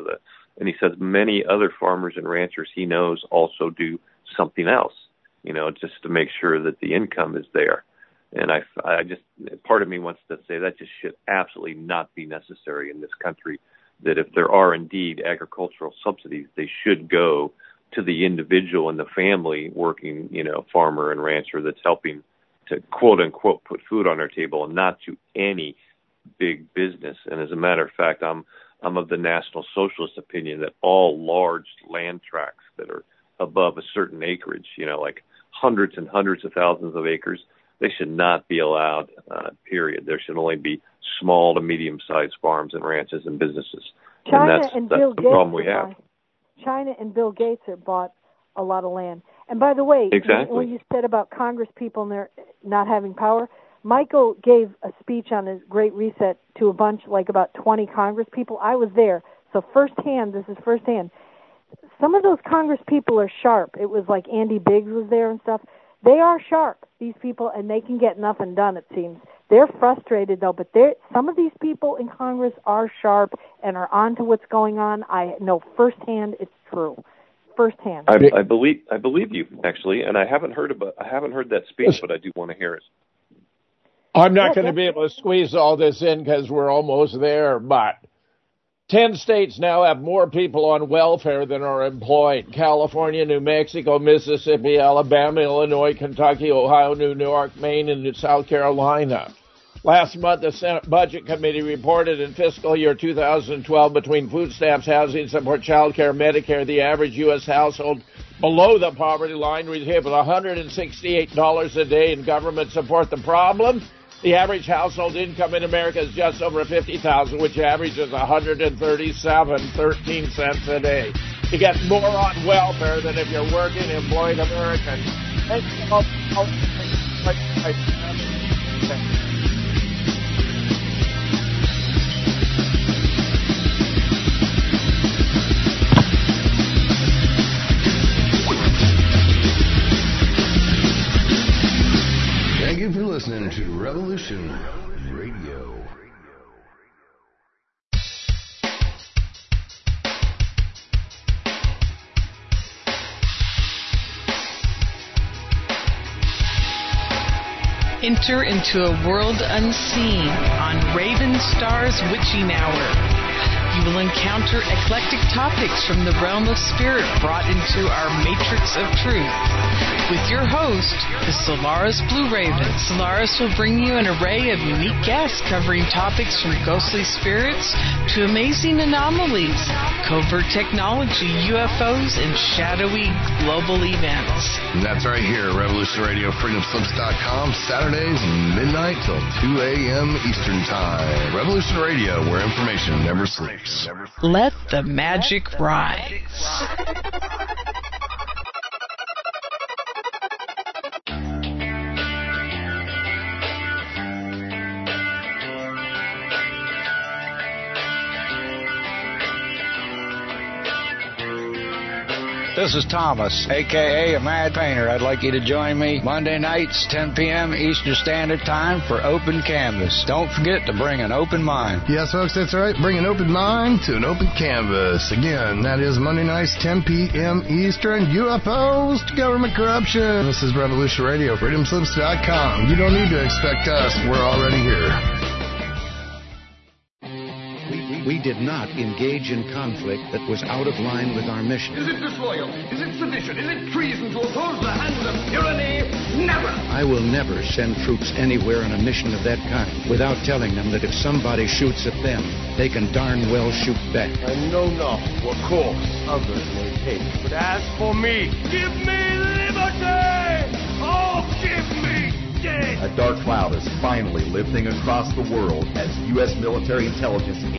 and he says many other farmers and ranchers he knows also do something else, just to make sure that the income is there. And I just, part of me wants to say that just should absolutely not be necessary in this country, that if there are indeed agricultural subsidies, they should go to the individual and the family working, farmer and rancher that's helping to quote unquote put food on their table, and not to any big business. And as a matter of fact, I'm of the National Socialist opinion that all large land tracts that are above a certain acreage, like hundreds and hundreds of thousands of acres, they should not be allowed, period. There should only be small to medium-sized farms and ranches and businesses. China and that's the problem we have. China and Bill Gates have bought a lot of land. And by the way, exactly. when you said about Congress people and their not having power, Michael gave a speech on his Great Reset to a bunch, like about 20 Congress people. I was there. So this is firsthand. Some of those Congress people are sharp. It was like Andy Biggs was there and stuff. They are sharp, these people, and they can get nothing done, it seems. They're frustrated, though, but some of these people in Congress are sharp and are on to what's going on. I know firsthand it's true. Firsthand. I believe you, actually, and I haven't heard that speech, but I do want to hear it. I'm not going to be able to squeeze all this in because we're almost there, but 10 states now have more people on welfare than are employed. California, New Mexico, Mississippi, Alabama, Illinois, Kentucky, Ohio, New York, Maine, and South Carolina. Last month, the Senate Budget Committee reported in fiscal year 2012 between food stamps, housing support, child care, Medicare, the average U.S. household below the poverty line received $168 a day in government support. The problem? The average household income in America is just over $50,000, which averages $137.13 a day. You get more on welfare than if you're working, employed American. Thank you for listening to Revolution Radio. Enter into a world unseen on Raven Star's Witching Hour. You will encounter eclectic topics from the realm of spirit brought into our matrix of truth. With your host, the Solaris Blue Raven. Solaris will bring you an array of unique guests covering topics from ghostly spirits to amazing anomalies, covert technology, UFOs, and shadowy global events. And that's right here, Revolution Radio, freedomslips.com, Saturdays, midnight till 2 a.m. Eastern Time. Revolution Radio, where information never sleeps. Let the magic rise. This is Thomas, a.k.a. a Mad Painter. I'd like you to join me Monday nights, 10 p.m. Eastern Standard Time for Open Canvas. Don't forget to bring an open mind. Yes, folks, that's right. Bring an open mind to an open canvas. Again, that is Monday nights, 10 p.m. Eastern. UFOs to government corruption. This is Revolution Radio, freedomslips.com. You don't need to expect us. We're already here. We did not engage in conflict that was out of line with our mission. Is it disloyal? Is it sedition? Is it treason to oppose the hands of tyranny? Never! I will never send troops anywhere on a mission of that kind without telling them that if somebody shoots at them, they can darn well shoot back. I know not what course others may take, but as for me, give me liberty! Oh, give me death! A dark cloud is finally lifting across the world as U.S. military intelligence